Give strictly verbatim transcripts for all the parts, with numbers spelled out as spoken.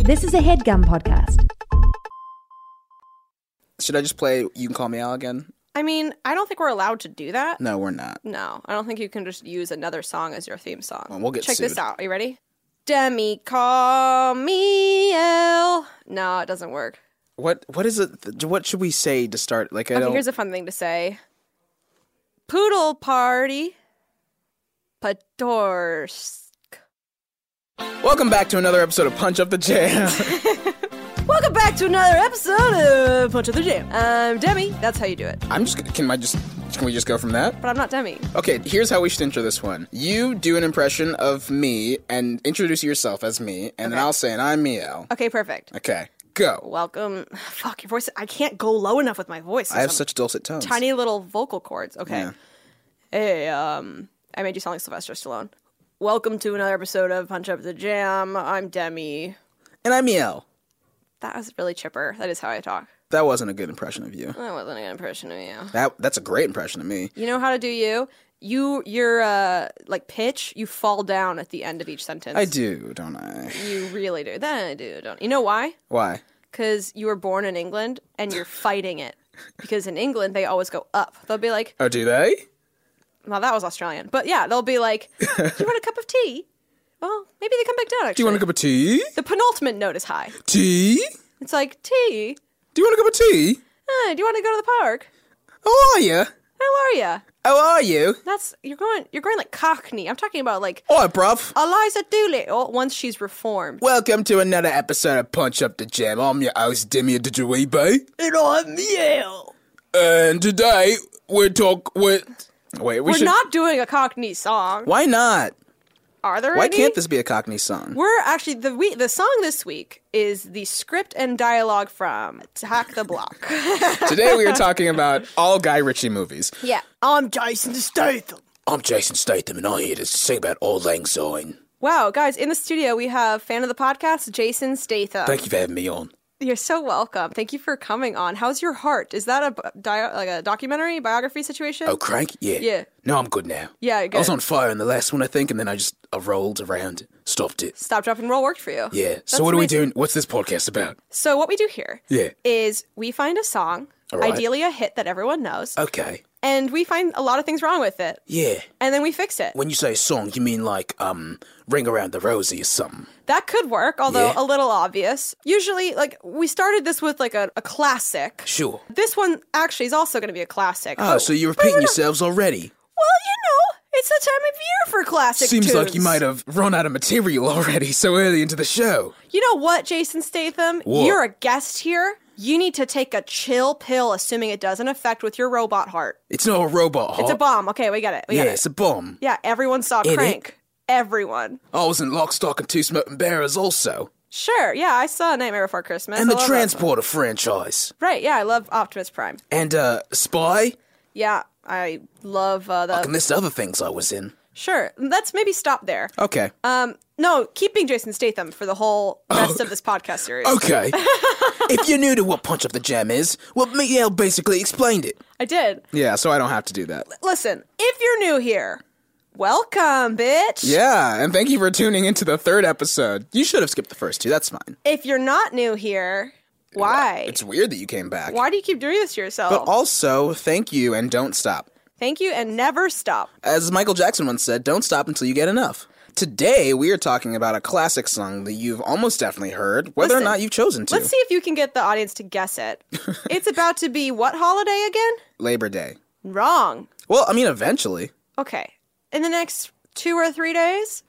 This is a HeadGum podcast. Should I just play You Can Call Me Al again? I mean, I don't think we're allowed to do that. No, we're not. No, I don't think you can just use another song as your theme song. Well, we'll get Check sued. this out. Are you ready? Demi, call me L. No, it doesn't work. What? What is it? What should we say to start? Like, I Okay, don't... here's a fun thing to say. Poodle party. Patorsk. Welcome back to another episode of Punch Up the Jam. Welcome back to another episode of Punch Up the Jam. I'm Demi. That's how you do it. I'm just. Can I just? Can we just go from that? But I'm not Demi. Okay, here's how we should intro this one. You do an impression of me and introduce yourself as me, and then Okay. I'll say, and I'm Miel. Okay, perfect. Okay, go. Welcome. Fuck, your voice. I can't go low enough with my voice. I have Some such dulcet tones. tiny little vocal cords. Okay. Yeah. Hey, um, I made you sound like Sylvester Stallone. Welcome to another episode of Punch Up the Jam. I'm Demi. And I'm Miel. That was really chipper. That is how I talk. That wasn't a good impression of you. That wasn't a good impression of you. That That's a great impression of me. You know how to do you? You, your, uh, like, pitch, you fall down at the end of each sentence. I do, don't I? You really do. That I do, don't you? know why? Why? Because you were born in England, and you're fighting it. Because in England, they always go up. They'll be like, Oh, do they? well, that was Australian. But yeah, they'll be like, do you want a cup of tea? Well, maybe they come back down, actually. Do you want a cup of tea? The penultimate note is high. Tea? It's like, tea? Do you want a cup of tea? Uh, do you want to go to the park? How are you? How are ya? How are you? That's, you're going, you're going like Cockney. I'm talking about like Alright, bruv. Eliza Doolittle once she's reformed. Welcome to another episode of Punch Up the Jam. I'm your host, Demi Dijawibe. And I'm Miel. And today, we're talk... We're... Wait, we We're should... not doing a Cockney song. Why not? Are there Why any? can't this be a Cockney song? We're actually, the we, the song this week is the script and dialogue from Attack the Block. Today we are talking about all Guy Ritchie movies. Yeah. I'm Jason Statham. I'm Jason Statham and I'm here to sing about Auld Lang Syne. Wow, guys, in the studio we have fan of the podcast, Jason Statham. Thank you for having me on. You're so welcome. Thank you for coming on. How's your heart? Is that a bi- di- like a documentary, biography situation? Oh, crank? Yeah. Yeah. No, I'm good now. Yeah, good. I was on fire in the last one, I think, and then I just I rolled around, stopped it. Stop, drop, and roll worked for you. Yeah. That's So what are we amazing. doing? What's this podcast about? So what we do here Yeah. is we find a song, All right. ideally a hit that everyone knows, Okay. and we find a lot of things wrong with it, Yeah. and then we fix it. When you say song, you mean like, um, Ring Around the Rosie or something? That could work, although Yeah. a little obvious. Usually, like, we started this with, like, a, a classic. Sure. This one actually is also going to be a classic. Oh, so you're repeating yourselves already? Well, you know, it's the time of year for classic Seems like tunes. you might have run out of material already so early into the show. You know what, Jason Statham? What? You're a guest here. You need to take a chill pill, assuming it doesn't affect with your robot heart. It's not a robot heart. It's a bomb. Okay, we get it. We Yeah, get it. it's a bomb. Yeah, everyone saw In it? Crank. Everyone. I was in Lock, Stock, and Two Smoking Barrels also. Sure, yeah, I saw Nightmare Before Christmas. And I the love that Transporter franchise. one. Right, yeah, I love Optimus Prime. And, uh, Spy. Yeah, I love uh, the... I can list other things I was in. Sure, let's maybe stop there. Okay. Um, no, keeping Jason Statham for the whole rest of this podcast series. Okay. If you're new to what Punch Up the Jam is, well, Miguel basically explained it. I did. Yeah, so I don't have to do that. Listen, if you're new here, welcome, bitch. Yeah, and thank you for tuning into the third episode. You should have skipped the first two, that's fine. If you're not new here, why? It's weird that you came back. Why do you keep doing this to yourself? But also, thank you and don't stop. Thank you and never stop. As Michael Jackson once said, don't stop until you get enough. Today, we are talking about a classic song that you've almost definitely heard, whether Listen, or not you've chosen to. Let's see if you can get the audience to guess it. It's about to be what holiday again? Labor Day. Wrong. Well, I mean, eventually. Okay. In the next two or three days?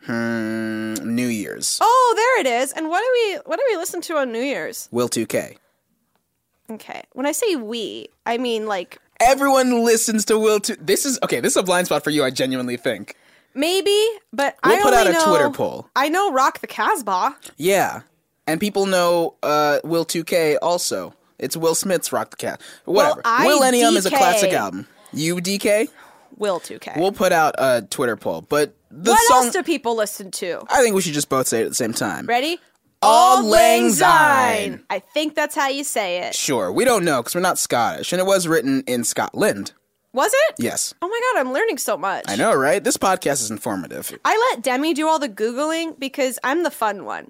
Hmm, New Year's. Oh, there it is. And what do we what do we listen to on New Year's? Will two K. Okay. When I say we, I mean like Everyone listens to Will two... This is... Okay, this is a blind spot for you, I genuinely think. maybe, but We'll I put only out a know, Twitter poll. I know Rock the Casbah. Yeah. And people know uh, Will two K also. It's Will Smith's Rock the Cat. Whatever. Well, I Millennium is a D K. classic album. You D K? Will two K. We'll put out a Twitter poll. But the what song... else do people listen to? I think we should just both say it at the same time. Ready? Auld Lang Lang Syne. I think that's how you say it. Sure. We don't know because we're not Scottish. And it was written in Scotland. Was it? Yes. Oh my god, I'm learning so much. I know, right? This podcast is informative. I let Demi do all the Googling because I'm the fun one.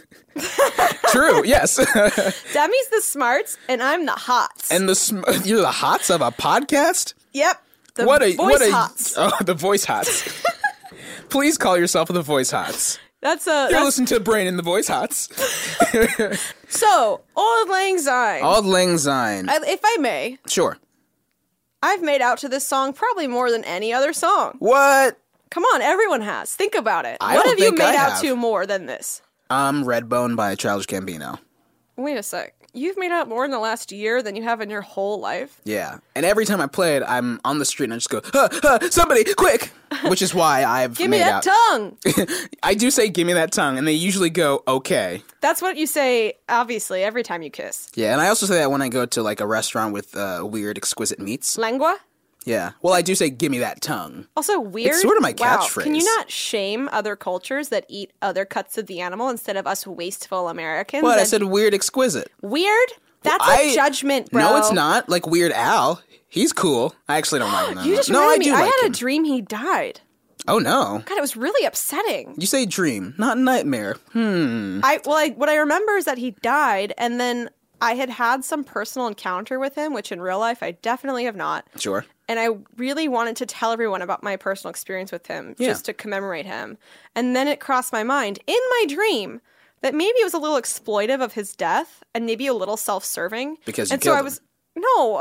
True, yes. Demi's the smarts, and I'm the hots. And the sm- you're the hots of a podcast? Yep. The what a voice what a hots. Oh, the voice hots. Please call yourself the voice hots. That's a. You're That's, listening to Brain in the Voice Hots. so, Auld Lang Syne. Auld Lang Syne. I, if I may, Sure. I've made out to this song probably more than any other song. What? Come on, everyone has. Think about it. I what don't have you think made I out have. to more than this? Um, Redbone by Childish Gambino. Wait a sec. You've made out more in the last year than you have in your whole life? Yeah. And every time I play it, I'm on the street and I just go, huh, huh, somebody, quick! Which is why I've Give made me that out. tongue! I do say, give me that tongue, and they usually go, okay. That's what you say, obviously, every time you kiss. Yeah, and I also say that when I go to, like, a restaurant with uh, weird, exquisite meats. Lengua? Yeah. Well, I do say, give me that tongue. Also weird. It's sort of my Wow. catchphrase. Can you not shame other cultures that eat other cuts of the animal instead of us wasteful Americans? What? I And- said weird, exquisite. Weird? That's I- a judgment, bro. No, it's not. Like Weird Al. He's cool. I actually don't like him. that You much. just no, reminded I me. do I like had him. a dream he died. Oh, no. God, it was really upsetting. You say dream, not nightmare. Hmm. I well, I, what I remember is that he died, and then I had had some personal encounter with him, which in real life I definitely have not. Sure. And I really wanted to tell everyone about my personal experience with him, Yeah. just to commemorate him. And then it crossed my mind in my dream that maybe it was a little exploitive of his death, and maybe a little self-serving. Because you and so killed I him. was no.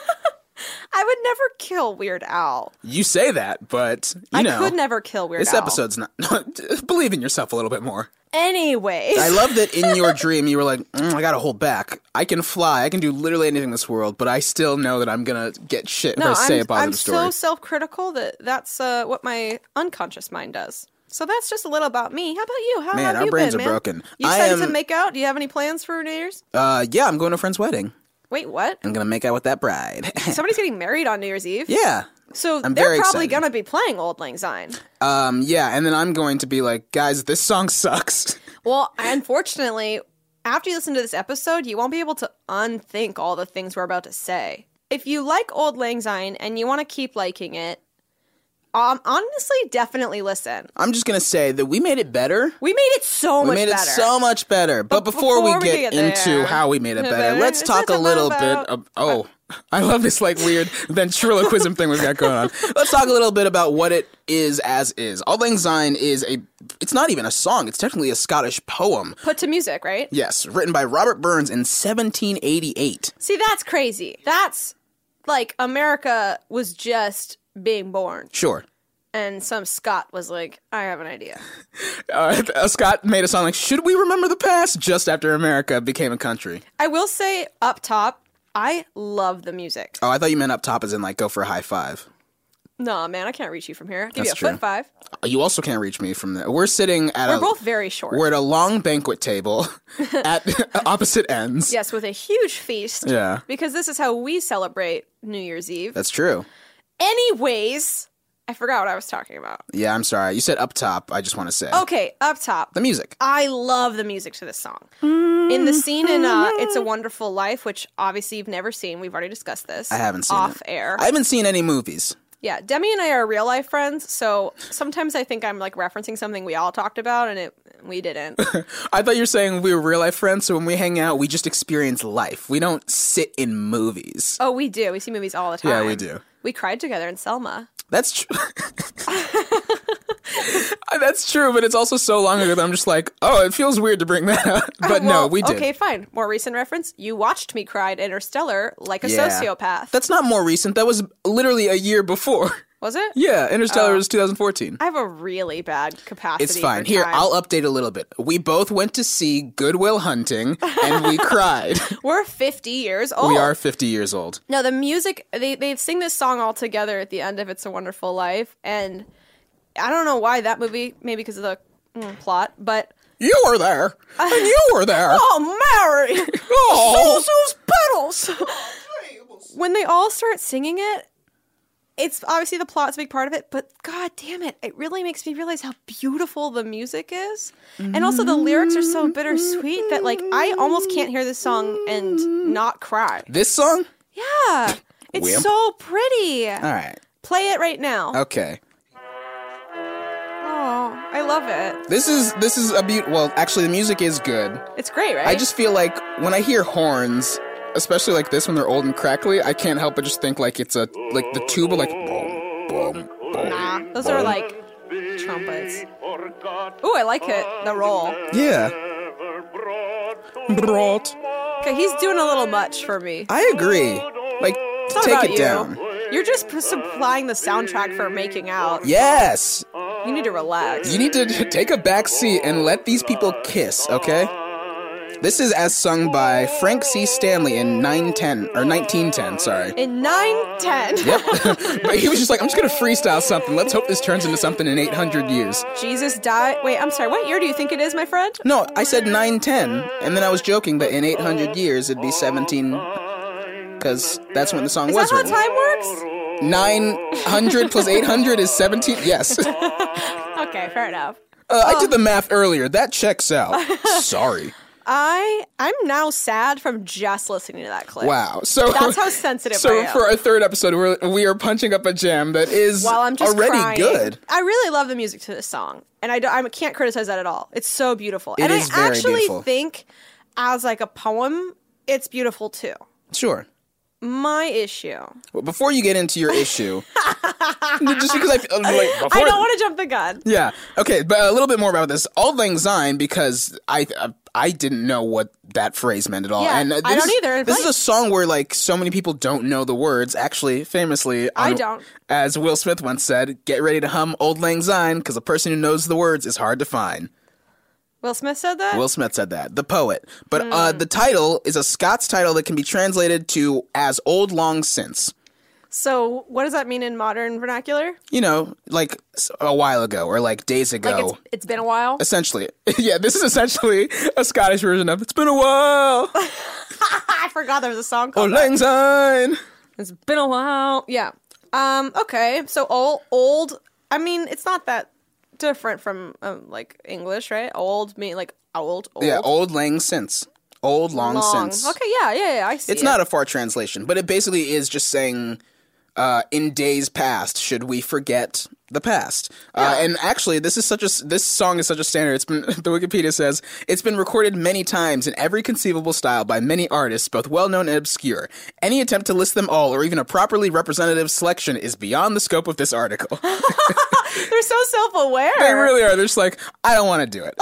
I would never kill Weird Al. You say that, but, you I know. could never kill Weird This Al. episode's not. Believe in yourself a little bit more. Anyways. I love that in your dream you were like, mm, I gotta hold back. I can fly. I can do literally anything in this world, but I still know that I'm gonna get shit if No, I say I'm, a positive I'm story. so self-critical that that's uh, what my unconscious mind does. So that's just a little about me. How about you? How Man, have our you brains been, are man? broken. You I excited to am- make out? Do you have any plans for New Year's? Uh, yeah, I'm going to a friend's wedding. Wait, what? I'm gonna make out with that bride. Somebody's getting married on New Year's Eve? yeah. So I'm they're very probably excited. going to be playing Auld Lang Syne. Um, yeah, and then I'm going to be like, guys, this song sucks. Well, unfortunately, after you listen to this episode, you won't be able to unthink all the things we're about to say. If you like Auld Lang Syne and you want to keep liking it, um, honestly, definitely listen. I'm just gonna say that we made it better. We made it so We much made better. it so much better. But, But before, before we we get, get into there- how we made it better, let's Let's talk a talk little about- bit of. Oh, I love this like weird ventriloquism thing we've got going on. Let's talk a little bit about what it is as is. Auld Lang Syne is a. It's not even a song. It's technically a Scottish poem. Put to music, right? Yes, written by Robert Burns in seventeen eighty-eight. See, that's crazy. That's like America was just being born, Sure. and some Scot was like, I have an idea. Uh, Scott made a song like, should we remember the past? Just after America became a country. I will say up top, I love the music. Oh, I thought you meant up top as in like go for a high five. No, man, I can't reach you from here. I'll give That's you a true. foot five. You also can't reach me from there. We're sitting at We're a. both very short. We're at a long banquet table at opposite ends. Yes, with a huge feast. Yeah. Because this is how we celebrate New Year's Eve. That's true. Anyways, I forgot what I was talking about. Yeah, I'm sorry. You said up top. I just want to say. Okay, up top. The music. I love the music to this song. In the scene in uh, It's a Wonderful Life, which obviously you've never seen, we've already discussed this. I haven't seen off it. air. I haven't seen any movies. Yeah, Demi and I are real life friends, so sometimes I think I'm like referencing something we all talked about, and it we didn't. I thought you were saying we were real life friends, so when we hang out, we just experience life. We don't sit in movies. Oh, we do. We see movies all the time. Yeah, we do. We cried together in Selma. That's true. That's true, but it's also so long ago that I'm just like, oh, it feels weird to bring that up. But no, Well, we did. Okay, fine. More recent reference. You watched me cry at Interstellar like a Yeah. sociopath. That's not more recent. That was literally a year before. Was it? Yeah, Interstellar was two thousand fourteen. I have a really bad capacity. It's fine. for Here, time. I'll update a little bit. We both went to see Good Will Hunting, and we cried. We're fifty years old. We are fifty years old. No, the music, they, they sing this song all together at the end of It's a Wonderful Life, and I don't know why that movie, maybe because of the mm, plot, but... You were there, and you were there. Oh, Mary! Oh. Those petals! When they all start singing it, it's obviously the plot's a big part of it, but god damn it, it really makes me realize how beautiful the music is. And also the lyrics are so bittersweet that like I almost can't hear this song and not cry. This song? Yeah. It's Wimp? so pretty. All right. Play it right now. Okay. Oh, I love it. This is this is a beaut. Well, actually, the music is good. It's great, right? I just feel like when I hear horns, especially like this when they're old and crackly, I can't help but just think like it's a like the tuba like boom boom boom. Nah, those are like trumpets. Ooh, I like it. The roll. Yeah. Brought. Okay, he's doing a little much for me. I agree. Like, It's not take about it you. down. You're just p- supplying the soundtrack for making out. Yes. You need to relax. You need to take a back seat and let these people kiss, okay? This is as sung by Frank C. Stanley in nine ten, or nineteen ten, sorry. In nine ten. Yep. But he was just like, I'm just gonna freestyle something. Let's hope this turns into something in eight hundred years. Jesus died. Wait, I'm sorry. What year do you think it is, my friend? No, I said nine ten, and then I was joking that in eight hundred years it'd be seventeen, because that's when the song Is was that how written. time works? nine hundred plus eight hundred is seventeen? Yes. Okay, fair enough. Uh, I did the math earlier. That checks out. Sorry. I I'm now sad from just listening to that clip. Wow. So That's how sensitive So I am. for our third episode, we're, we are punching up a jam that is While I'm just already crying. good. I really love the music to this song, and I, don't- I can't criticize that at all. It's so beautiful, It and is I very actually beautiful. think, as like a poem, it's beautiful too. Sure. My issue. Well, before you get into your issue, just because I feel like before, I don't want to jump the gun. Yeah. Okay, but a little bit more about this. Auld Lang Syne, because I uh, I didn't know what that phrase meant at all. Yeah, and uh, I this, don't either. This is Like- a song where like so many people don't know the words. Actually, famously, I on- don't. As Will Smith once said, "Get ready to hum Auld Lang Syne, because a person who knows the words is hard to find." Will Smith said that? Will Smith said that, the poet. But Hmm. uh, the title is a Scots title that can be translated to as "Old Long Since." So what does that mean in modern vernacular? You know, like s- a while ago or like days ago. Like it's, it's been a while? Essentially. Yeah, this is essentially a Scottish version of "It's been a while." I forgot there was a song Auld called that. Lang Syne. It's been a while. Yeah. Um, okay. So old, old, I mean, it's not that different from um, like English, right? Old mean like old, old. Yeah, Old Lang Since. Old Long, long. Since. Okay, yeah, yeah, yeah. I see. It's it. not a far translation, but it basically is just saying, uh, in days past, should we forget the past? Uh, and actually, this is such a s- this song is such a standard. It's been the Wikipedia says it's been recorded many times in every conceivable style by many artists, both well known and obscure. Any attempt to list them all, or even a properly representative selection, is beyond the scope of this article. They're so self-aware. They really are. They're just like, I don't want to do it.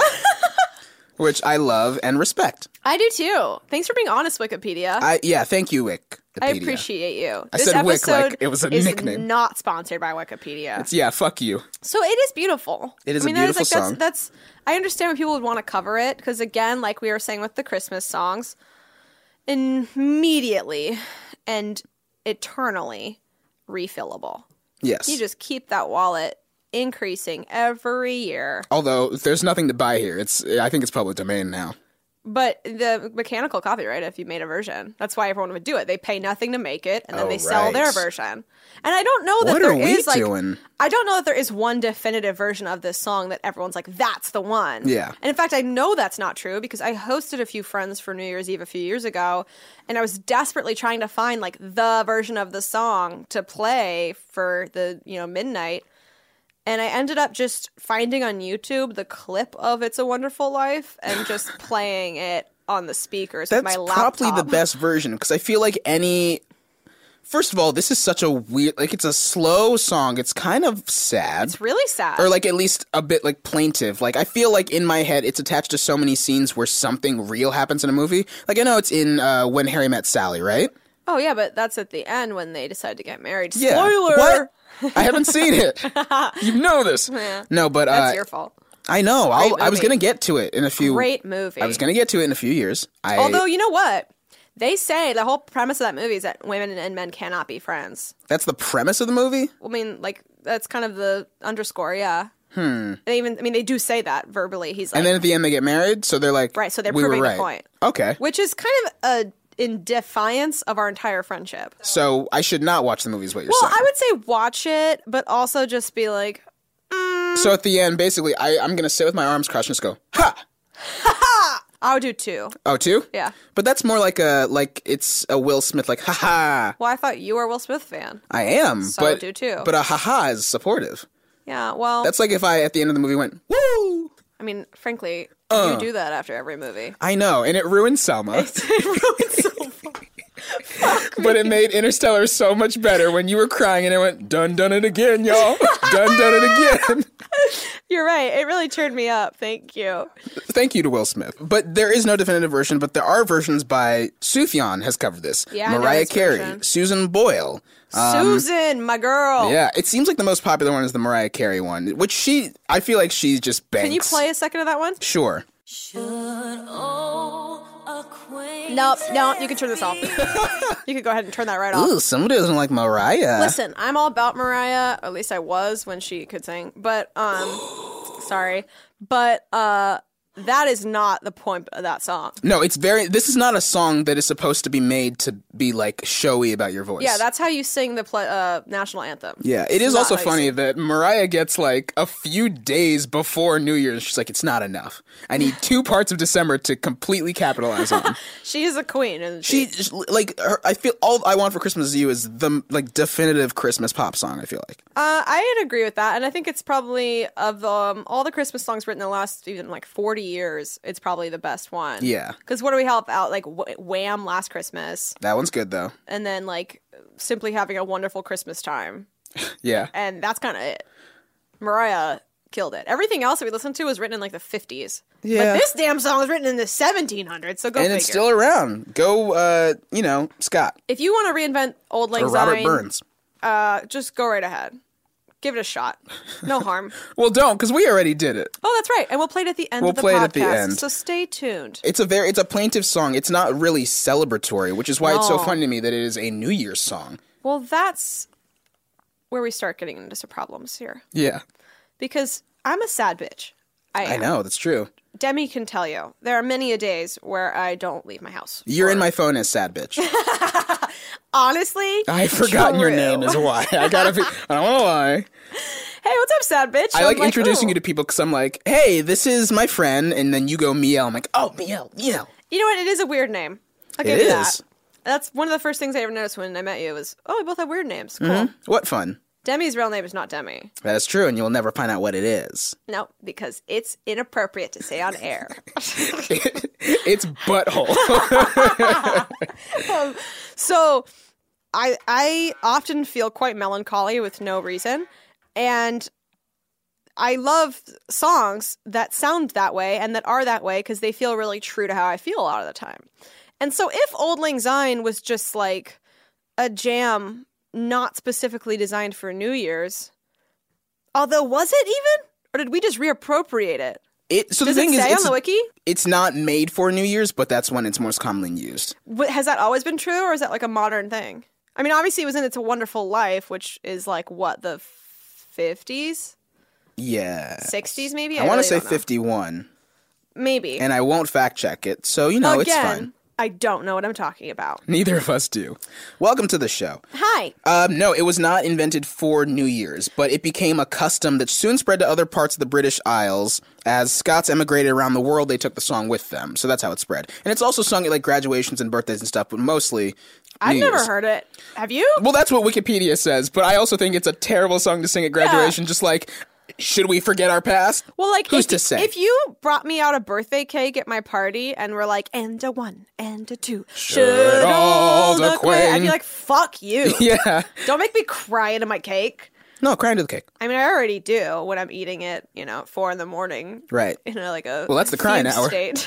Which I love and respect. I do too. Thanks for being honest, Wikipedia. I, I yeah, thank you, Wikipedia. appreciate you. I this said Wick episode like it was a is nickname. not sponsored by Wikipedia. It's, yeah, fuck you. So it is beautiful. It is I mean, a that is, beautiful like, song. That's, that's I understand when people would want to cover it because again, like we were saying with the Christmas songs, immediately and eternally refillable. Yes. You just keep that wallet increasing every year. Although there's nothing to buy here. It's I think it's public domain now. But the mechanical copyright, if you made a version, that's why everyone would do it. They pay nothing to make it, and then Oh, they sell right. their version. And I don't know that What there are we is like doing? I don't know that there is one definitive version of this song that everyone's like, that's the one. Yeah. And in fact, I know that's not true because I hosted a few friends for New Year's Eve a few years ago, and I was desperately trying to find like the version of the song to play for the, you know, midnight. And I ended up just finding on YouTube the clip of It's a Wonderful Life and just playing it on the speakers That's with my laptop. probably the best version because I feel like any. First of all, this is such a weird. Like it's a slow song. It's kind of sad. It's really sad. Or like at least a bit like plaintive. Like I feel like in my head it's attached to so many scenes where something real happens in a movie. Like I know it's in uh, When Harry Met Sally, right? Oh, yeah, but that's at the end when they decide to get married. Yeah. Spoiler! What? I haven't seen it. You know this. Yeah. No, but uh, That's your fault. I know. I'll, Great I was movie. gonna get to it in a few. Great movie. I was gonna get to it in a few years. I, Although, you know what? They say the whole premise of that movie is that women and men cannot be friends. that's the premise of the movie. I mean, like, that's kind of the underscore, yeah. Hmm. They even, I mean, they do say that verbally. He's like, And then at the end they get married, so they're like, right, so they're we were proving right. the point. Okay, Which is kind of a in defiance of our entire friendship. so I should not watch the movie. Is what you're Well, saying? I would say watch it, but also just be like, So at the end, basically, I, I'm gonna sit with my arms crossed and just go, ha, I would do two. Oh, two? Yeah. But that's more like a like it's a Will Smith like haha. Well, I thought you were a Will Smith fan. I am, So I but would do two. But a haha is supportive. Yeah, well, That's like if I at the end of the movie went woo. I mean, frankly, Uh. you do that after every movie. I know, and it ruined Selma. It ruins so much. But it made Interstellar so much better when you were crying and it went done done it again, y'all. done done it again. You're right. It really cheered me up. Thank you. Thank you to Will Smith. But there is no definitive version, but there are versions by Sufjan has covered this. Yeah, I know Mariah his Carey, version. Susan Boyle. Um, Susan, my girl. Yeah, it seems like the most popular one is the Mariah Carey one, which she, I feel like she just banks. Can you play a second of that one? Sure. Nope, no, you can turn this off. You can go ahead and turn that right off. Ooh, somebody doesn't like Mariah. Listen, I'm all about Mariah, or at least I was when she could sing. But um sorry. But uh that is not the point of that song. No, it's very, this is not a song that is supposed to be made to be like showy about your voice. Yeah, that's how you sing the pl- uh, national anthem. Yeah, it is Not also how you funny sing. that Mariah gets like a few days before New Year's. She's like, it's not enough. I need two parts of December to completely capitalize on. She is a queen, isn't she? She like her, I feel all I want for Christmas is you is the like definitive Christmas pop song. I feel like Uh, I'd agree with that, and I think it's probably of the, um, all the Christmas songs written in the last even like forty years. It's probably the best one. Yeah. Because what do we help out? Like Wh- Wham! Last Christmas, that one's good though. and then like Simply Having a Wonderful Christmas Time, Yeah, and that's kind of it. Mariah killed it. Everything else that we listened to was written in like the fifties. Yeah. But this damn song was written in the seventeen hundreds. So go and figure. it's still around. Go, uh, you know, Scott If you want to reinvent Old Lang or Robert Syne, Burns. uh, just go right ahead. Give it a shot. No harm. Well, don't because we already did it. Oh, that's right. And we'll play it at the end We'll of the play it podcast. at the end. So stay tuned. It's a very, it's a plaintive song. It's not really celebratory, which is why it's so No. funny to me that it is a New Year's song. Well, that's where we start getting into some problems here. Yeah, Because I'm a sad bitch. I am. I know that's true. Demi can tell you. There are many a days where I don't leave my house. You're Or- in my phone as sad bitch. Honestly, I've forgotten your true. name is why. I gotta. Be, I don't want to lie. Hey, what's up, sad bitch? I I'm like introducing ooh. you to people because I'm like, hey, this is my friend, and then you go Miel. I'm like, oh, Miel, Miel. You know what? It is a weird name. I'll It give you is. that. That's one of the first things I ever noticed when I met you was, oh, we both have weird names. Cool. Mm-hmm. What fun. Demi's real name is not Demi. That is true, and you'll never find out what it is. No, because it's inappropriate to say on air. It's butthole. So I I often feel quite melancholy with no reason. And I love songs that sound that way and that are that way because they feel really true to how I feel a lot of the time. And so if Old Lang Syne was just like a jam not specifically designed for New Year's, although was it even? Or did we just reappropriate it? It, so Does the thing it is, say on it's, the wiki? it's not made for New Year's, but that's when it's most commonly used. Wh- Has that always been true, or is that like a modern thing? I mean, obviously it was in It's a Wonderful Life, which is like, what, the fifties? Yeah. sixties maybe? I, want really to say don't know. fifty-one, Maybe. and I won't fact check it, so you know it's Again, fine. I don't know what I'm talking about. Neither of us do. Welcome to the show. Hi. Um, no, it was not invented for New Year's, but it became a custom that soon spread to other parts of the British Isles. As Scots emigrated around the world, they took the song with them. So that's how it spread. And it's also sung at like graduations and birthdays and stuff, but mostly I've New never Year's. heard it. Have you? Well, that's what Wikipedia says, but I also think it's a terrible song to sing at graduation, just like, should we forget our past? Well, like, Who's if, to say? if you brought me out a birthday cake at my party and were like, and a one, and a two, Should all the queen, I'd be queen- like, fuck you. Yeah. Don't make me cry into my cake. No, cry into the cake. I mean, I already do when I'm eating it, you know, at four in the morning. Right. In a, like a Well, that's the crying fugue hour. state.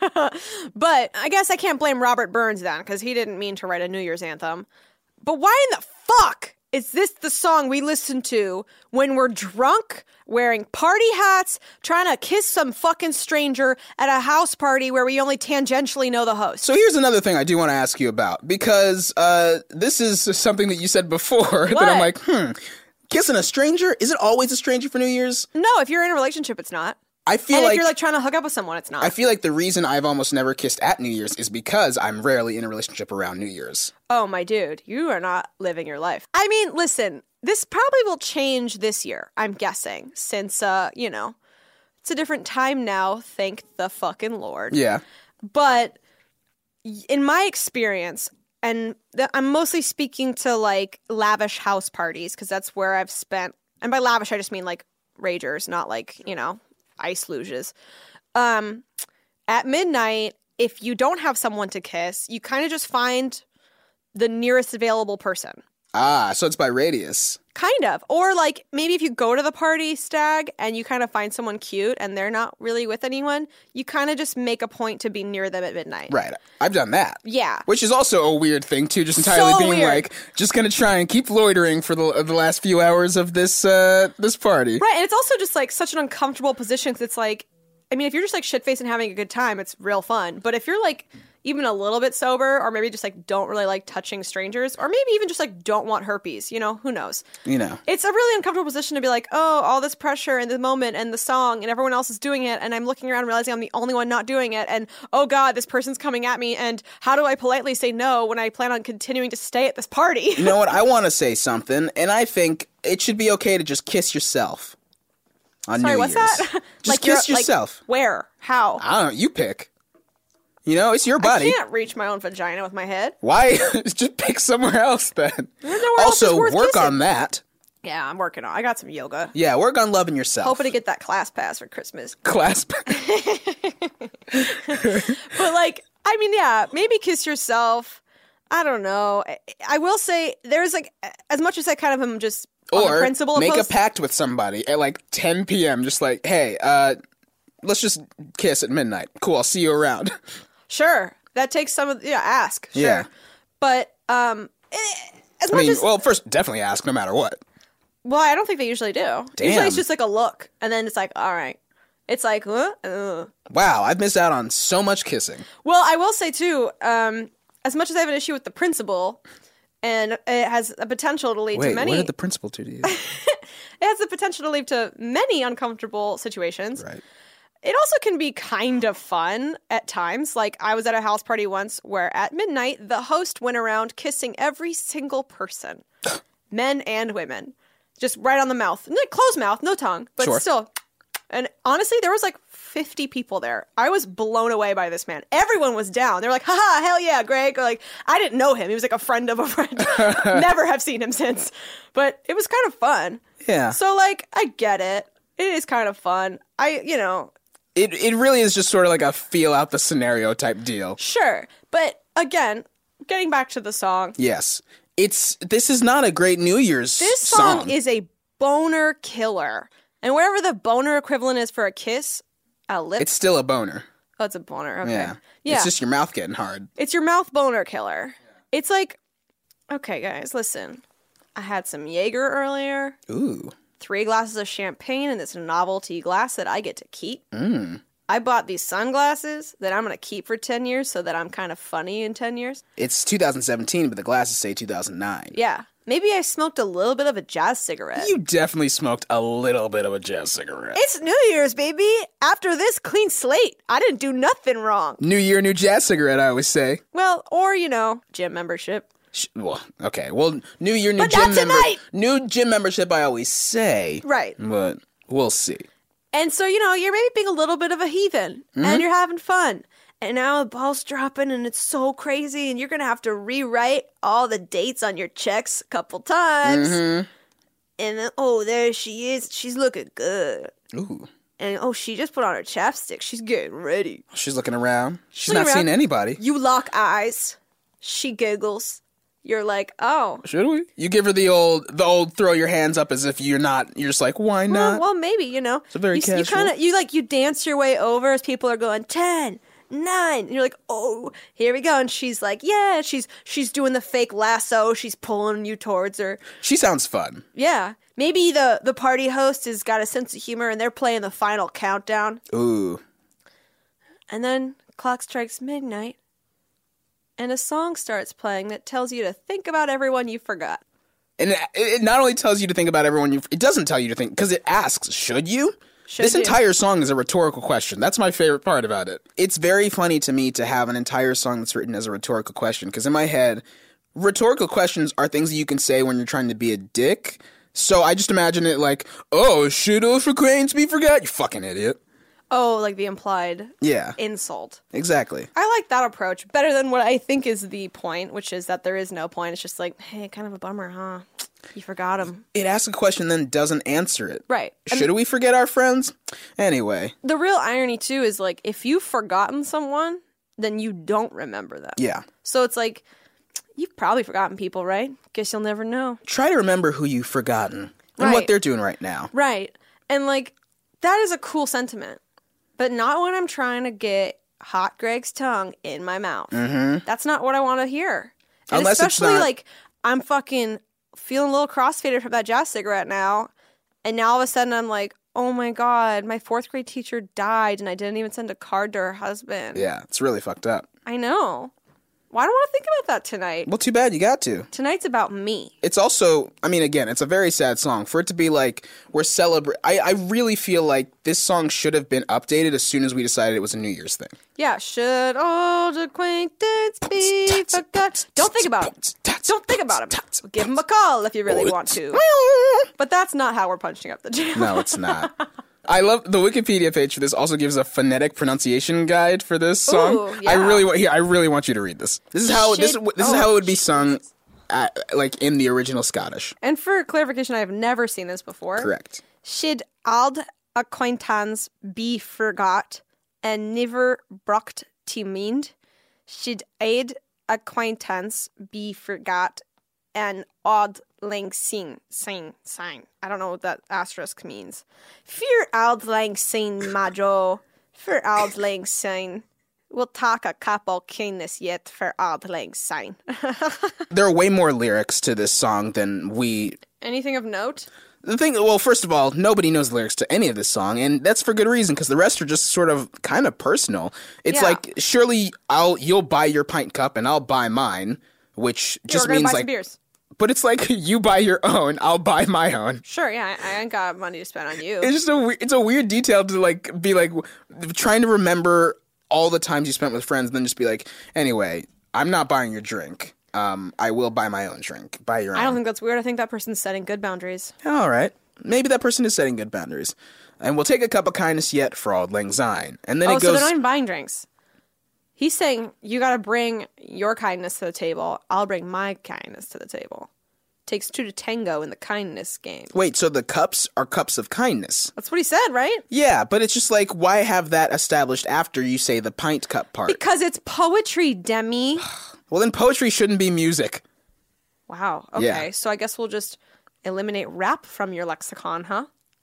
But I guess I can't blame Robert Burns then because he didn't mean to write a New Year's anthem. But why in the fuck is this the song we listen to when we're drunk, wearing party hats, trying to kiss some fucking stranger at a house party where we only tangentially know the host? So here's another thing I do want to ask you about, because uh, this is something that you said before that I'm like, hmm, kissing a stranger? Is it always a stranger for New Year's? No, if you're in a relationship, it's not. I feel And like, if you're like trying to hook up with someone, it's not. I feel like the reason I've almost never kissed at New Year's is because I'm rarely in a relationship around New Year's. Oh, my dude, you are not living your life. I mean, listen, this probably will change this year, I'm guessing, since, uh, you know, It's a different time now, thank the fucking Lord. Yeah. But in my experience, and th- I'm mostly speaking to like lavish house parties because that's where I've spent. And by lavish, I just mean like ragers, not like, you know, ice luges. Um, at midnight, if you don't have someone to kiss, you kind of just find the nearest available person. Ah, so it's by radius. Kind of. Or like maybe if you go to the party stag and you kind of find someone cute and they're not really with anyone, you kind of just make a point to be near them at midnight. Right. I've done that. Yeah. Which is also a weird thing too, just entirely So being weird. like, just gonna try and keep loitering for the the last few hours of this uh this party. Right. And it's also just like such an uncomfortable position because it's like, I mean, if you're just like shit-faced and having a good time, it's real fun. But if you're like even a little bit sober or maybe just like don't really like touching strangers or maybe even just like don't want herpes, you know, who knows? You know. It's a really uncomfortable position to be like, oh, all this pressure and the moment and the song and everyone else is doing it and I'm looking around and realizing I'm the only one not doing it and oh God, this person's coming at me and how do I politely say no when I plan on continuing to stay at this party? You know what? I want to say something, and I think it should be okay to just kiss yourself on Sorry, New what's Year's. that? Just Like kiss you're- like, yourself. where? How? I don't know. You pick. You know, it's your body. I can't reach my own vagina with my head. Why? Just pick somewhere else then. There's nowhere else Also, that's worth work kissing. on that. Yeah, I'm working on. I got some yoga. Yeah, work on loving yourself. Hoping to get that class pass for Christmas. Class. But like, I mean, yeah, maybe kiss yourself. I don't know. I, I will say there's like, as much as I kind of am just on the Or principle make opposed- a pact with somebody at like ten p.m. Just like, hey, uh, let's just kiss at midnight. Cool, I'll see you around. Sure, that takes some of yeah. Ask. Sure. Yeah. But um, eh, as I much mean, as well, first, definitely ask no matter what. well, I don't think they usually do. Usually, Damn. it's just like a look, and then it's like, all right. It's like, huh? Ugh. Wow, I've missed out on so much kissing. Well, I will say too. Um, as much as I have an issue with the principle, and it has a potential to lead Wait, to many. what did the principal do to you? It has the potential to lead to many uncomfortable situations. Right. It also can be kind of fun at times. Like, I was at a house party once where at midnight, the host went around kissing every single person, men and women, just right on the mouth. Like, closed mouth, no tongue, but Sure. still. And honestly, there was like fifty people there. I was blown away by this man. Everyone was down. They were like, haha, hell yeah, Greg. Or like, I didn't know him. He was like a friend of a friend. Never have seen him since. But it was kind of fun. Yeah. So, like, I get it. It is kind of fun. I, you know, It it really is just sort of like a feel out the scenario type deal. sure. But again, getting back to the song, Yes. It's this is not a great New Year's this song, is a boner killer. And wherever the boner equivalent is for a kiss, a lip. It's still a boner. Oh, it's a boner. Okay. Yeah. Yeah. It's just your mouth getting hard. It's your mouth boner killer. It's like, okay, guys, listen. I had some Jaeger earlier, Ooh. three glasses of champagne in this novelty glass that I get to keep. Mm. I bought these sunglasses that I'm going to keep for ten years so that I'm kind of funny in ten years. It's two thousand seventeen, but the glasses say two thousand nine. Yeah. Maybe I smoked a little bit of a jazz cigarette. You definitely smoked a little bit of a jazz cigarette. It's New Year's, baby. After this clean slate, I didn't do nothing wrong. New Year, new jazz cigarette, I always say. Well, or, you know, gym membership. Sh- Well, okay. Well, New Year, new But gym not member- tonight! New gym membership, I always say. Right. But we'll see. And so, you know, you're maybe being a little bit of a heathen and you're having fun. And now the ball's dropping and it's so crazy and you're going to have to rewrite all the dates on your checks a couple times. And then, oh, there she is. She's looking good. Ooh. And oh, she just put on her chapstick. She's getting ready. She's looking around. She's Looking not seeing around. anybody. You lock eyes. She giggles. You're like, oh. Should we? You give her the old, the old throw your hands up as if you're not. You're just like, why Well, not? well, maybe, you know. It's a very you, casual. You kind of, you like, you dance your way over as people are going, ten, nine. And you're like, oh, here we go. And she's like, yeah, she's she's doing the fake lasso. She's pulling you towards her. She sounds fun. Yeah. Maybe the, the party host has got a sense of humor and they're playing the final countdown. Ooh. And then clock strikes midnight. And a song starts playing that tells you to think about everyone you forgot. And it, it not only tells you to think about everyone you, it doesn't tell you to think, because it asks, should you? Should this you? entire song is a rhetorical question. That's my favorite part about it. It's very funny to me to have an entire song that's written as a rhetorical question, because in my head, rhetorical questions are things that you can say when you're trying to be a dick. So I just imagine it like, oh, should Ocean Cranes be forgot? You fucking idiot. Oh, like the implied Yeah. insult. Exactly. I like that approach better than what I think is the point, which is that there is no point. It's just like, hey, kind of a bummer, huh? You forgot him. It asks a question, then doesn't answer it. Right. Should And we forget our friends? Anyway. the real irony, too, is like, if you've forgotten someone, then you don't remember them. Yeah. So it's like, you've probably forgotten people, right? Guess you'll never know. Try to remember who you've forgotten and Right. what they're doing right now. Right. And like, that is a cool sentiment. But not when I'm trying to get hot Greg's tongue in my mouth. Mm-hmm. That's not what I want to hear. And Unless it's especially not- like, I'm fucking feeling a little crossfaded from that jazz cigarette now. And now all of a sudden I'm like, oh my God, my fourth grade teacher died and I didn't even send a card to her husband. Yeah, it's really fucked up. I know. Well, I don't want to think about that tonight. Well, too bad you got to. Tonight's about me. It's also, I mean, again, it's a very sad song. For it to be like, we're celebrating, I, I really feel like this song should have been updated as soon as we decided it was a New Year's thing. Yeah, should old acquaintance be forgot? Don't think about him. Don't think about him. Give him a call if you really want to. But that's not how we're punching up the jam. No, it's not. I love the Wikipedia page for this. Also gives a phonetic pronunciation guide for this song. Ooh, yeah. I really want. Here, I really want you to read this. This is how this is, Shit. this is Oh, how it would be sung, at, like in the original Scottish. And for clarification, I've never seen this before. Correct. Should auld acquaintance be forgot and never brocht to mind? Should aid acquaintance be forgot and odd lang syne, syne, sign. I don't know what that asterisk means. Fear auld lang syne, Majo. For auld lang syne. We'll talk a couple kindness yet for auld lang syne. There are way more lyrics to this song than we. Anything of note? The thing, well, first of all, nobody knows the lyrics to any of this song, and that's for good reason, because the rest are just sort of kind of personal. It's Yeah. like, surely I'll you'll buy your pint cup and I'll buy mine, which Yeah, just we're gonna means buy like, some beers. but it's like you buy your own, I'll buy my own. Sure, yeah, I, I ain't got money to spend on you. It's just a we- it's a weird detail to like be like w- trying to remember all the times you spent with friends, and then just be like, anyway, I'm not buying your drink. Um, I will buy my own drink. Buy your own. I don't think that's weird. I think that person's setting good boundaries. All right. Maybe that person is setting good boundaries. And we'll take a cup of kindness yet for Auld Lang Syne. And then Oh, it so goes. they're not even buying drinks. He's saying, you gotta bring your kindness to the table. I'll bring my kindness to the table. Takes two to tango in the kindness game. Wait, so the cups are cups of kindness? That's what he said, right? Yeah, but it's just like, why have that established after you say the pint cup part? Because it's poetry, Demi. Well, then poetry shouldn't be music. Wow. Okay. Yeah. So I guess we'll just eliminate rap from your lexicon, huh?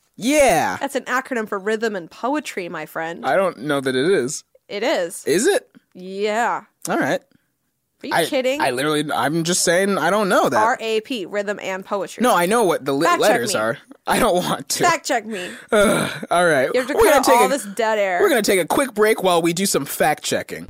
Yeah. That's an acronym for rhythm and poetry, my friend. I don't know that it is. It is. Is it? Yeah. All right. Are you I, kidding? I literally, I'm just saying, I don't know that. R A P, rhythm and poetry. No, I know what the li- Fact check letters me. are. I don't want to. Fact check me. All right. You have to We're gonna cut take all a, this dead air. We're going to take a quick break while we do some fact checking.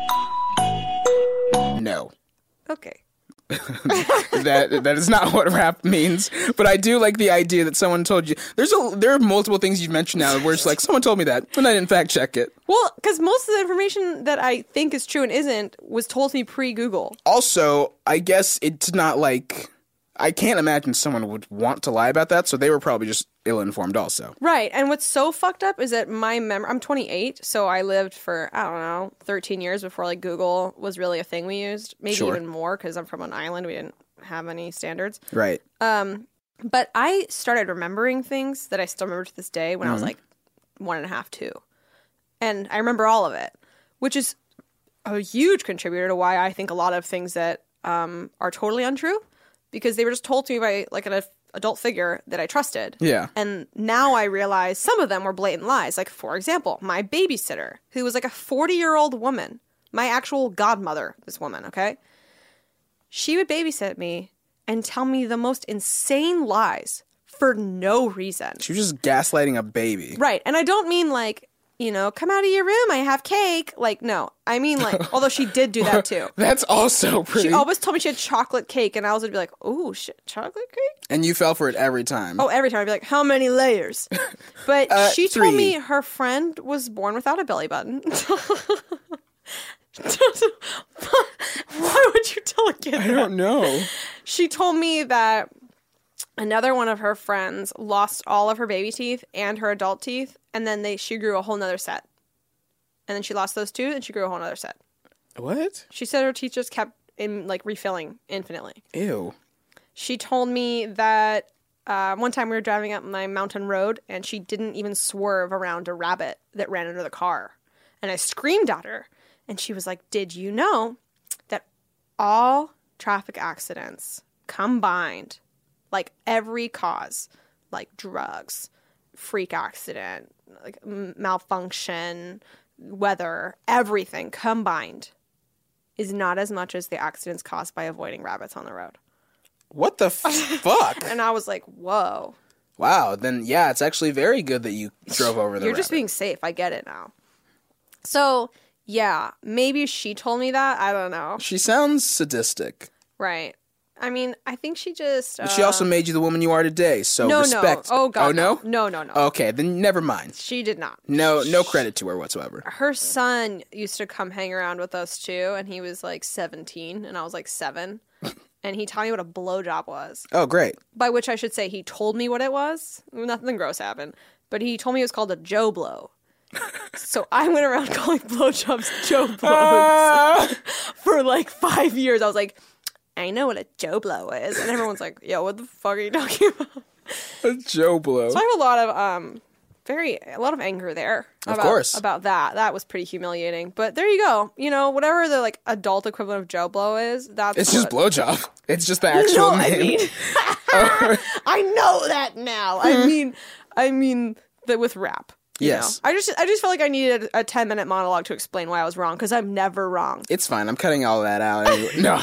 No. Okay. that that is not what rap means, but I do like the idea that someone told you. There's a there are multiple things you've mentioned now where it's like someone told me that, and I didn't fact check it. Well, because most of the information that I think is true and isn't was told to me pre-Google. Also, I guess it's not like I can't imagine someone would want to lie about that, so they were probably just ill-informed also. Right. And what's so fucked up is that my memory, I'm twenty-eight, so I lived for, I don't know, thirteen years before like Google was really a thing we used. Maybe Sure. even more because I'm from an island. We didn't have any standards. Right. But I started remembering things that I still remember to this day when I was like one and a half, two. And I remember all of it, which is a huge contributor to why I think a lot of things that um, are totally untrue, because they were just told to me by like an adult figure that I trusted. Yeah. And now I realize some of them were blatant lies. Like, for example, my babysitter, who was like a forty-year-old woman, my actual godmother, this woman, okay? She would babysit me and tell me the most insane lies for no reason. She was just gaslighting a baby. Right. And I don't mean like, you know, come out of your room, I have cake. Like, no. I mean like, although she did do that too. That's also pretty. She always told me she had chocolate cake, and I was would be like, oh, shit, chocolate cake? And you fell for it every time. Oh, every time I'd be like, how many layers? But Uh, she three. told me her friend was born without a belly button. Why would you tell a kid I that? don't know. She told me that another one of her friends lost all of her baby teeth and her adult teeth and then they she grew a whole nother set. And then she lost those two, and she grew a whole nother set. What? She said her teeth just kept in like refilling infinitely. Ew. She told me that uh, one time we were driving up my mountain road, and she didn't even swerve around a rabbit that ran under the car. And I screamed at her, and she was like, "Did you know that all traffic accidents combined, like every cause, like drugs, freak accident, like m- malfunction, weather, everything combined is not as much as the accidents caused by avoiding rabbits on the road?" What the fuck? And I was like, whoa. Wow, then yeah, it's actually very good that you drove over the You're just rabbit. being safe. I get it now. So, yeah, maybe she told me that. I don't know. She sounds sadistic. Right. I mean, I think she just... Uh, But she also made you the woman you are today, so no, respect. no. Oh, God. Oh, no? No, no, no. Okay, then never mind. She did not. No, no credit to her whatsoever. Her son used to come hang around with us, too, and he was like seventeen, and I was like seven. And he taught me what a blowjob was. Oh, great. By which I should say he told me what it was. Nothing gross happened. But he told me it was called a Joe blow. So I went around calling blowjobs Joe blows for like five years. I was like, I know what a Joe blow is. And everyone's like, yo, what the fuck are you talking about? A Joe blow. So I have a lot of um very a lot of anger there. Of about, course. About that. That was pretty humiliating. But there you go. You know, whatever the like adult equivalent of Joe blow is, that's It's just what- blowjob. It's just the actual No, name. I mean I know that now. I mean I mean that with rap. you Yes. know? I just I just felt like I needed a ten minute monologue to explain why I was wrong, because I'm never wrong. It's fine. I'm cutting all that out. Anyway. No.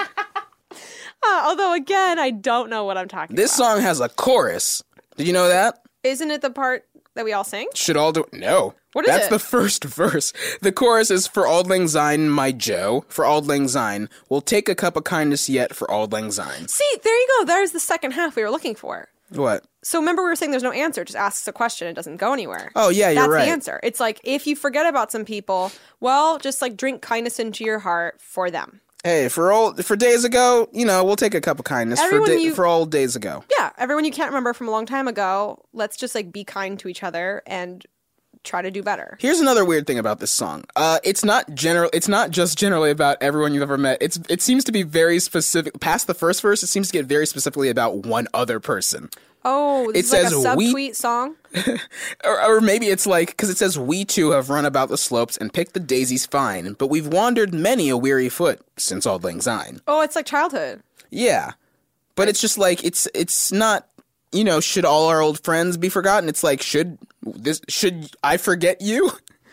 Uh, although again, I don't know what I'm talking This about. song has a chorus. Did you know that? Isn't it the part that we all sing? Should all do No. What is That's it? the first verse. The chorus is for Auld Lang Syne, my Joe. For Auld Lang Syne. We'll take a cup of kindness yet for Auld Lang Syne. See, there you go. There's the second half we were looking for. What? So remember we were saying there's no answer, it just asks a question, it doesn't go anywhere. Oh, yeah, you're That's right. the answer. It's like, if you forget about some people, well, just like drink kindness into your heart for them. Hey, for old for days ago, you know, we'll take a cup of kindness Everyone for da- you- for old days ago. Yeah, everyone you can't remember from a long time ago, let's just like be kind to each other and try to do better. Here's another weird thing about this song. Uh, it's not general. It's not just generally about everyone you've ever met. It's it seems to be very specific. Past the first verse, it seems to get very specifically about one other person. Oh, this It is like says a we- subtweet song? Or, or maybe it's like, because it says, we too have run about the slopes and picked the daisies fine, but we've wandered many a weary foot since Auld Lang Syne. Oh, it's like childhood. Yeah. But it's just like, it's it's not, you know, should all our old friends be forgotten? It's like, should this should I forget you?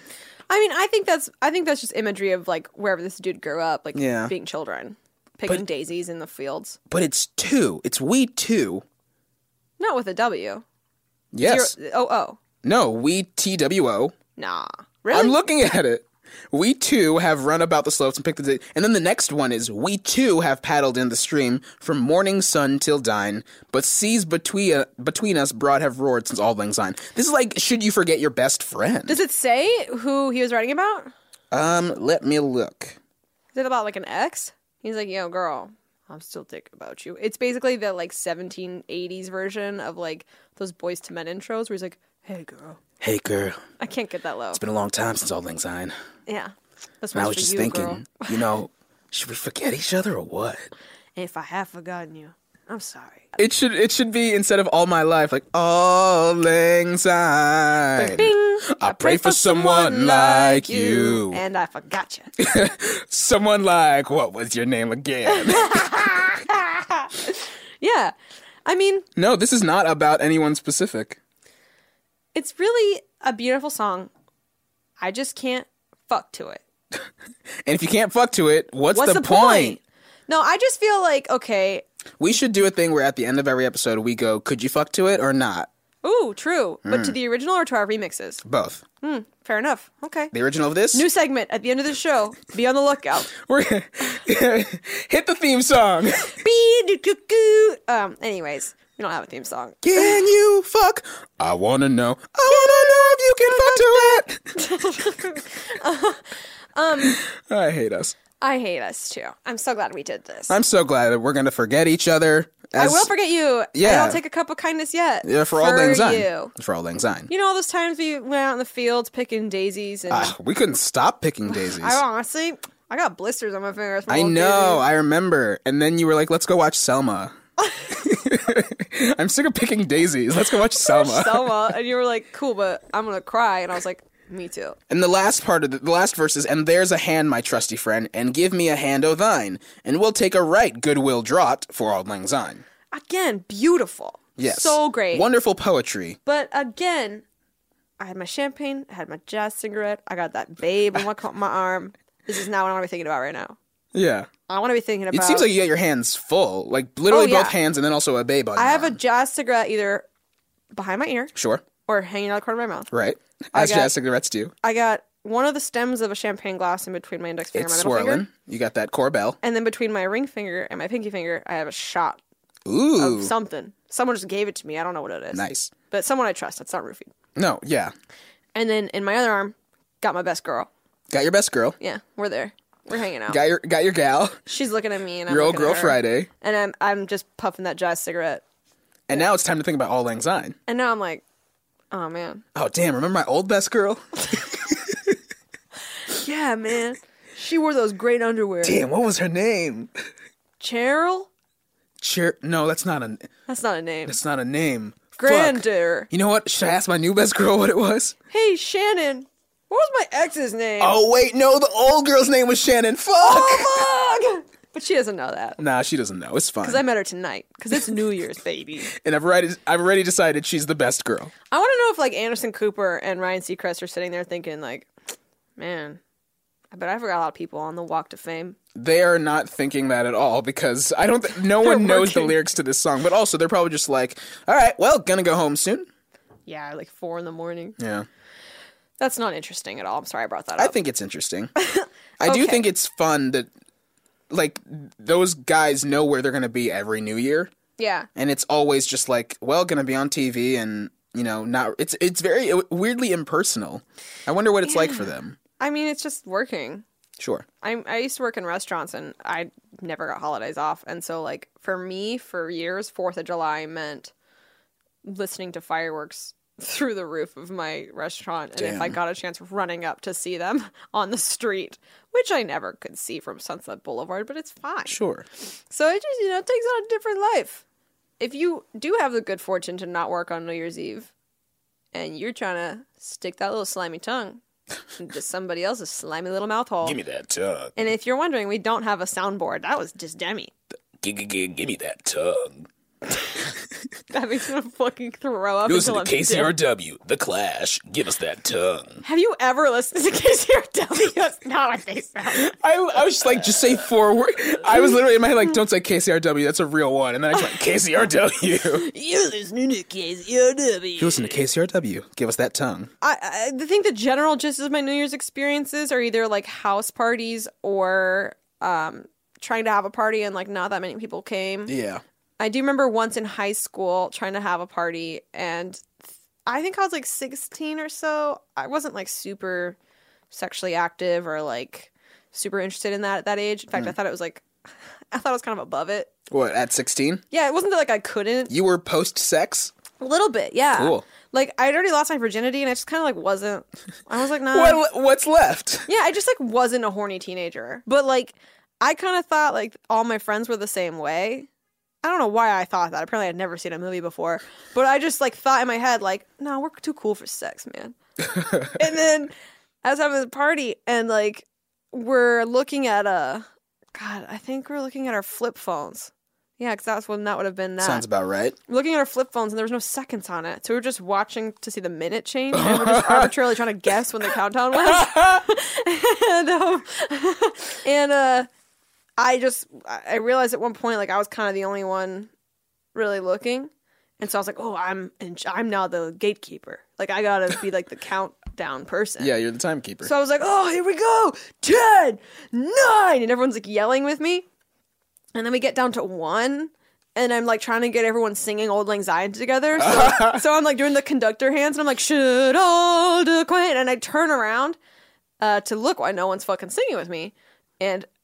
I mean, I think that's I think that's just imagery of like wherever this dude grew up, like Yeah. being children, picking But- daisies in the fields. But it's two. It's we two. Not with a W. Yes. Zero, oh, oh. No, we T W O. Nah. Really? I'm looking at it. We too have run about the slopes and picked the da- and then the next one is we too have paddled in the stream from morning sun till dine, but seas between uh, between us broad have roared since Auld Lang Syne. This is like, should you forget your best friend? Does it say who he was writing about? Um, let me look. Is it about like an ex? He's like, yo, girl, I'm still thinking about you. It's basically the like seventeen eighties version of like those Boys to Men intros where he's like, hey, girl. Hey girl, I can't get that low. it's been a long time since Auld Lang Syne. Yeah. That's And I one's was for just you, thinking, girl. you know, should we forget each other or what? If I have forgotten you, I'm sorry. It should it should be, instead of all my life, like Auld Lang Syne. Bing! I pray for someone like you. And I forgot you. Someone like, what was your name again? Yeah. I mean, No, this is not about anyone specific. it's really a beautiful song. I just can't fuck to it. And if you can't fuck to it, what's, What's the, the, point? point? No, I just feel like, okay, We should do a thing where at the end of every episode we go, could you fuck to it or not? ooh, true. But Hmm. to the original or to our remixes? Both. Hmm, fair enough. Okay. The original of this? New segment at the end of the show. Be on the lookout. We're hit the theme song. Be-do-do-do. Um, anyways, we don't have a theme song. Can you fuck? I wanna know. I wanna know if you can fuck to it. Um, I hate us. I hate us too. I'm so glad we did this. I'm so glad that we're going to forget each other. I as- will forget you. Yeah. I don't take a cup of kindness yet. Yeah, for Auld Lang Syne. you. For Auld Lang Syne. You know all those times we went out in the fields picking daisies and Ah, we couldn't stop picking daisies. I honestly, I got blisters on my fingers. From I old know, daisies. I remember. And then you were like, let's go watch Selma. I'm sick of picking daisies. Let's go watch Selma. Selma, and you were like, cool, but I'm gonna cry, and I was like, me too. And the last part of the, the last verse is, and there's a hand, my trusty friend, and give me a hand o' thine, and we'll take a right goodwill draught for Auld Lang Syne. Again, beautiful. Yes. So great. Wonderful poetry. But again, I had my champagne, I had my jazz cigarette, I got that babe on my, my arm. This is not what I want to be thinking about right now. Yeah. I want to be thinking about... It seems like you got your hands full. Like, literally Oh, yeah. both hands and then also a babe on I your have a arm. jazz cigarette either behind my ear Sure. or hanging out of the corner of my mouth. Right. I As got- jazz cigarettes do. I got one of the stems of a champagne glass in between my index finger It's and my middle swirling. finger. You got that Corbel. And then between my ring finger and my pinky finger, I have a shot Ooh. of something. Someone just gave it to me. I don't know what it is. Nice. But someone I trust. It's not roofied. No, yeah. And then in my other arm, got my best girl. Got your best girl. Yeah, we're there. We're hanging out. Got your got your gal. She's looking at me, and I'm Your old looking girl at her. Friday. And I'm I'm just puffing that jazz cigarette. And now it's time to think about Auld Lang Syne. And now I'm like, oh man, Oh damn! Remember my old best girl? yeah, man. She wore those great underwear. Damn, what was her name? Cheryl? Cher- no, that's not a That's not a name. that's not a name. Fuck. Grander. You know what? Should I ask my new best girl what it was? Hey, Shannon. What was my ex's name? Oh wait, no, the old girl's name was Shannon. Fuck. Oh, fuck! But she doesn't know that. Nah, she doesn't know. It's fine. Because I met her tonight. Because it's New Year's, baby. and I've already I've already decided she's the best girl. I want to know if, like, Anderson Cooper and Ryan Seacrest are sitting there thinking, like, man, I bet I forgot a lot of people on the walk to fame. They are not thinking that at all because I don't. Th- no one They're knows the working. lyrics to this song. But also, they're probably just like, "All right, well, gonna go home soon." Yeah, like four in the morning. Yeah, That's not interesting at all. I'm sorry I brought that I up. think it's interesting. I do Okay. think it's fun that, like, those guys know where they're gonna be every New Year, Yeah. and it's always just like, well, gonna be on T V, and you know, not. It's it's very weirdly impersonal. I wonder what it's like for them. I mean, it's just working. Sure. I I used to work in restaurants and I never got holidays off. And so, like, for me, for years, fourth of July meant listening to fireworks through the roof of my restaurant. And if I Damn. got a chance, running up to see them on the street, which I never could see from Sunset Boulevard, but it's fine. Sure. So it just, you know, takes on a different life. If you do have the good fortune to not work on New Year's Eve and you're trying to stick that little slimy tongue into somebody else's slimy little mouth hole. Give me that tongue. And if you're wondering, we don't have a soundboard. That was just Demi. Give, give, give me that tongue. That makes me want to fucking throw up. Listen until to I'm K C dead. R W, The Clash. Give us that tongue. Have you ever listened to K C R W? That's not what they sound. I, I was just like, just say four words. I was literally in my head like, don't say K C R W, that's a real one. And then I just went, K C R W. You're listening to K C R W. You listen to K C R W. Give us that tongue. I, I think the general gist of my New Year's experiences are either like house parties or um, trying to have a party and like not that many people came. Yeah. I do remember once in high school trying to have a party, and th- I think I was like sixteen or so. I wasn't like super sexually active or like super interested in that at that age. In fact, I thought it was like, I thought I was kind of above it. What, at sixteen? Yeah, it wasn't that like I couldn't. You were post-sex? A little bit, yeah. Cool. Like I'd already lost my virginity, and I just kind of like wasn't. I was like, nah. What, what's left? Yeah, I just like wasn't a horny teenager. But like, I kind of thought like all my friends were the same way. I don't know why I thought that. Apparently, I'd never seen a movie before. But I just like thought in my head like, no, we're too cool for sex, man. And then I was having this party, and like we're looking at a, God, I think we're looking at our flip phones. Yeah, because that's when that would have been that. Sounds about right. We're looking at our flip phones, and there was no seconds on it. So we were just watching to see the minute change, and we're just arbitrarily trying to guess when the countdown was. and um, and uh, I just I realized at one point like I was kind of the only one really looking, and so I was like, oh, I'm in, I'm now the gatekeeper. Like I gotta be like the countdown person. Yeah, you're the timekeeper. So I was like, oh, here we go, ten, nine, and everyone's like yelling with me. And then we get down to one, and I'm like trying to get everyone singing Auld Lang Syne together. So, so I'm like doing the conductor hands, and I'm like, should old acquaint, and I turn around uh, to look why no one's fucking singing with me. And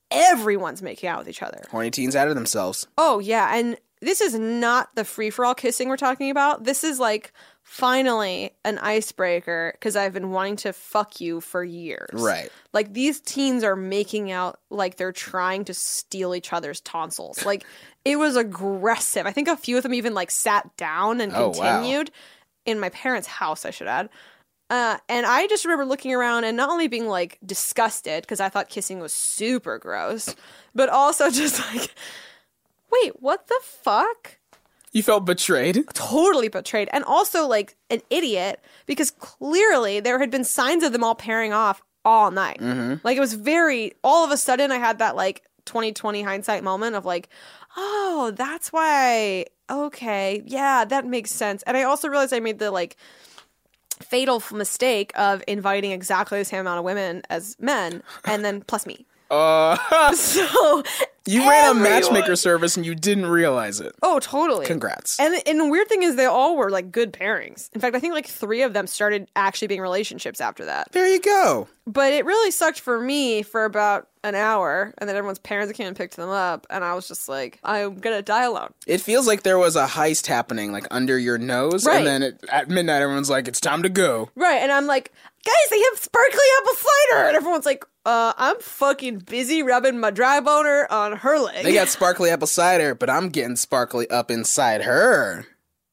everyone's making out with each other. Horny teens out of themselves. Oh, yeah. And this is not the free-for-all kissing we're talking about. This is like finally an icebreaker because I've been wanting to fuck you for years. Right. Like these teens are making out like they're trying to steal each other's tonsils. Like it was aggressive. I think a few of them even like sat down and Oh, wow. continued in my parents' house, I should add. Uh, and I just remember looking around and not only being like disgusted because I thought kissing was super gross, but also just like, wait, what the fuck? You felt betrayed? Totally betrayed. And also like an idiot because clearly there had been signs of them all pairing off all night. Mm-hmm. Like it was very, all of a sudden I had that like twenty twenty hindsight moment of like, oh, that's why, okay, yeah, that makes sense. And I also realized I made the like fatal f- mistake of inviting exactly the same amount of women as men and then plus me. Uh, So you ran a everyone- matchmaker service and you didn't realize it. Oh, totally. Congrats. And and the weird thing is they all were like good pairings. In fact, I think like three of them started actually being relationships after that. There you go. But it really sucked for me for about an hour, and then everyone's parents came and picked them up, and I was just like, I'm gonna die alone. It feels like there was a heist happening like under your nose, Right. and then it, at midnight everyone's like, "It's time to go." Right, and I'm like, guys, they have sparkly apple cider, and everyone's like, uh, I'm fucking busy rubbing my dry boner on her leg. They got sparkly apple cider, but I'm getting sparkly up inside her.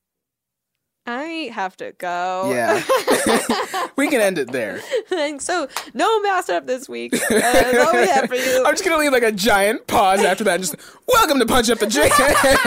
I have to go. Yeah. We can end it there. And so, no mass up this week. Uh, that's all we have for you. I'm just gonna leave like a giant pause after that and just welcome to Punch Up the Jam.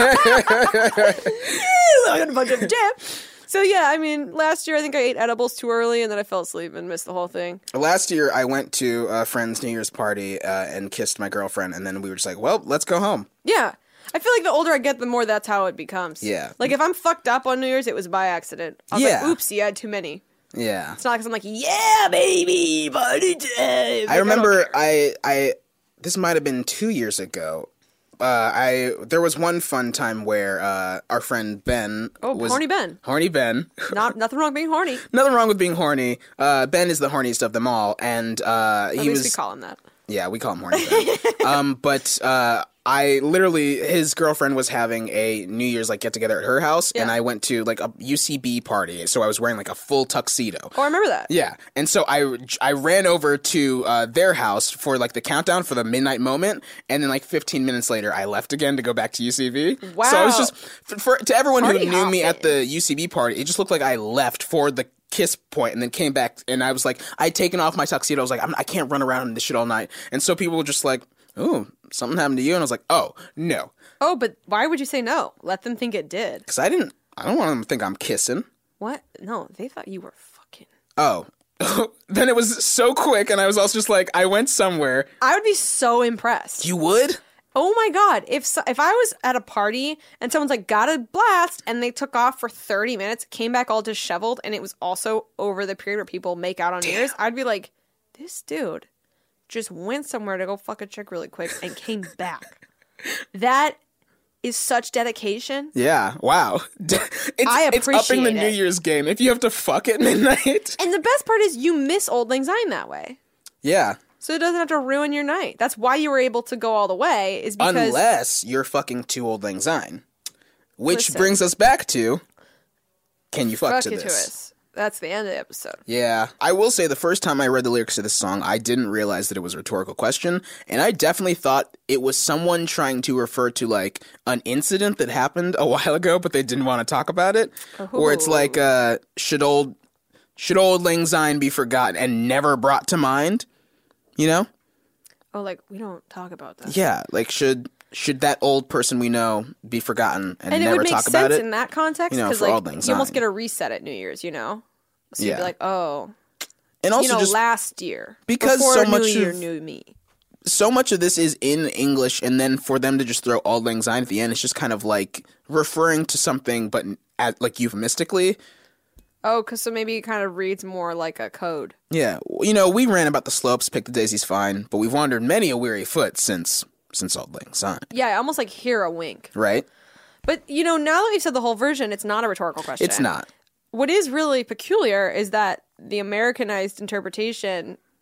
Welcome to Punch Up the Jam. So yeah, I mean, last year I think I ate edibles too early and then I fell asleep and missed the whole thing. Last year I went to a friend's New Year's party uh, and kissed my girlfriend, and then we were just like, well, let's go home. Yeah. I feel like the older I get, the more that's how it becomes. Yeah. Like if I'm fucked up on New Year's, it was by accident. I was Yeah. like, oopsie, I had too many. Yeah. It's not because I'm like, yeah, baby, party time. I remember don't care. I, I this might have been two years ago. Uh, I there was one fun time where uh, our friend Ben Oh, was horny Ben. horny Ben. Not nothing wrong with being horny. Nothing wrong with being horny. Uh, Ben is the horniest of them all, and uh, At he least was we call him that. yeah, we call him horny Ben. um, but uh, I literally his girlfriend was having a New Year's like get together at her house, and Yeah. I went to like a U C B party, so I was wearing like a full tuxedo. Oh, I remember that. Yeah, and so I, I ran over to uh, their house for like the countdown for the midnight moment, and then like fifteen minutes later, I left again to go back to U C B. Wow. So I was just for, for to everyone Party who knew me hopping. at the U C B party, it just looked like I left for the kiss point and then came back, and I was like, I'd taken off my tuxedo. I was like, I'm, I can't run around in this shit all night, and so people were just like, "Oh, something happened to you," and I was like, "Oh no," Oh, but why would you say no? Let them think it did. because I didn't. I don't want them to think I'm kissing. What? No, they thought you were fucking. Oh. Then it was so quick, and I was also just like, I went somewhere. I would be so impressed. You would? Oh my god! If so, if I was at a party and someone's like got a blast and they took off for thirty minutes, came back all disheveled, and it was also over the period where people make out on New Year's, I'd be like, this dude just went somewhere to go fuck a chick really quick and came back. That is such dedication. Yeah. Wow. It's, I it's upping the appreciate New it. Year's game. If you have to fuck at midnight. And the best part is you miss Old Lang Syne that way. Yeah. So it doesn't have to ruin your night. That's why you were able to go all the way, is because Unless you're fucking too Old Lang Syne. Which Listen. brings us back to, can you fuck, fuck to it this? to us. That's the end of the episode. Yeah. I will say the first time I read the lyrics to this song, I didn't realize that it was a rhetorical question, and I definitely thought it was someone trying to refer to, like, an incident that happened a while ago, but they didn't want to talk about it. Or it's like, uh, should old, should old Lang Syne be forgotten and never brought to mind? You know? Oh, like, we don't talk about that. Yeah, like should should that old person we know be forgotten and, And it never would make talk sense about it? in that context, You know, because for Auld like, Lang you almost Syne. get a reset at New Year's, you know? So you'd Yeah. be like, oh, And also you know, just last year. because before so New much Year of- knew me. so much of this is in English, and then for them to just throw Auld Lang Syne at the end, it's just kind of like referring to something, but at, like euphemistically. Oh, because so maybe it kind of reads more like a code. Yeah, you know, we ran about the slopes, picked the daisies fine, but we've wandered many a weary foot since since Auld Lang Syne, Yeah, I almost like hear a wink. right? But, you know, now that we've said the whole version, it's not a rhetorical question. It's not. What is really peculiar is that the Americanized interpretation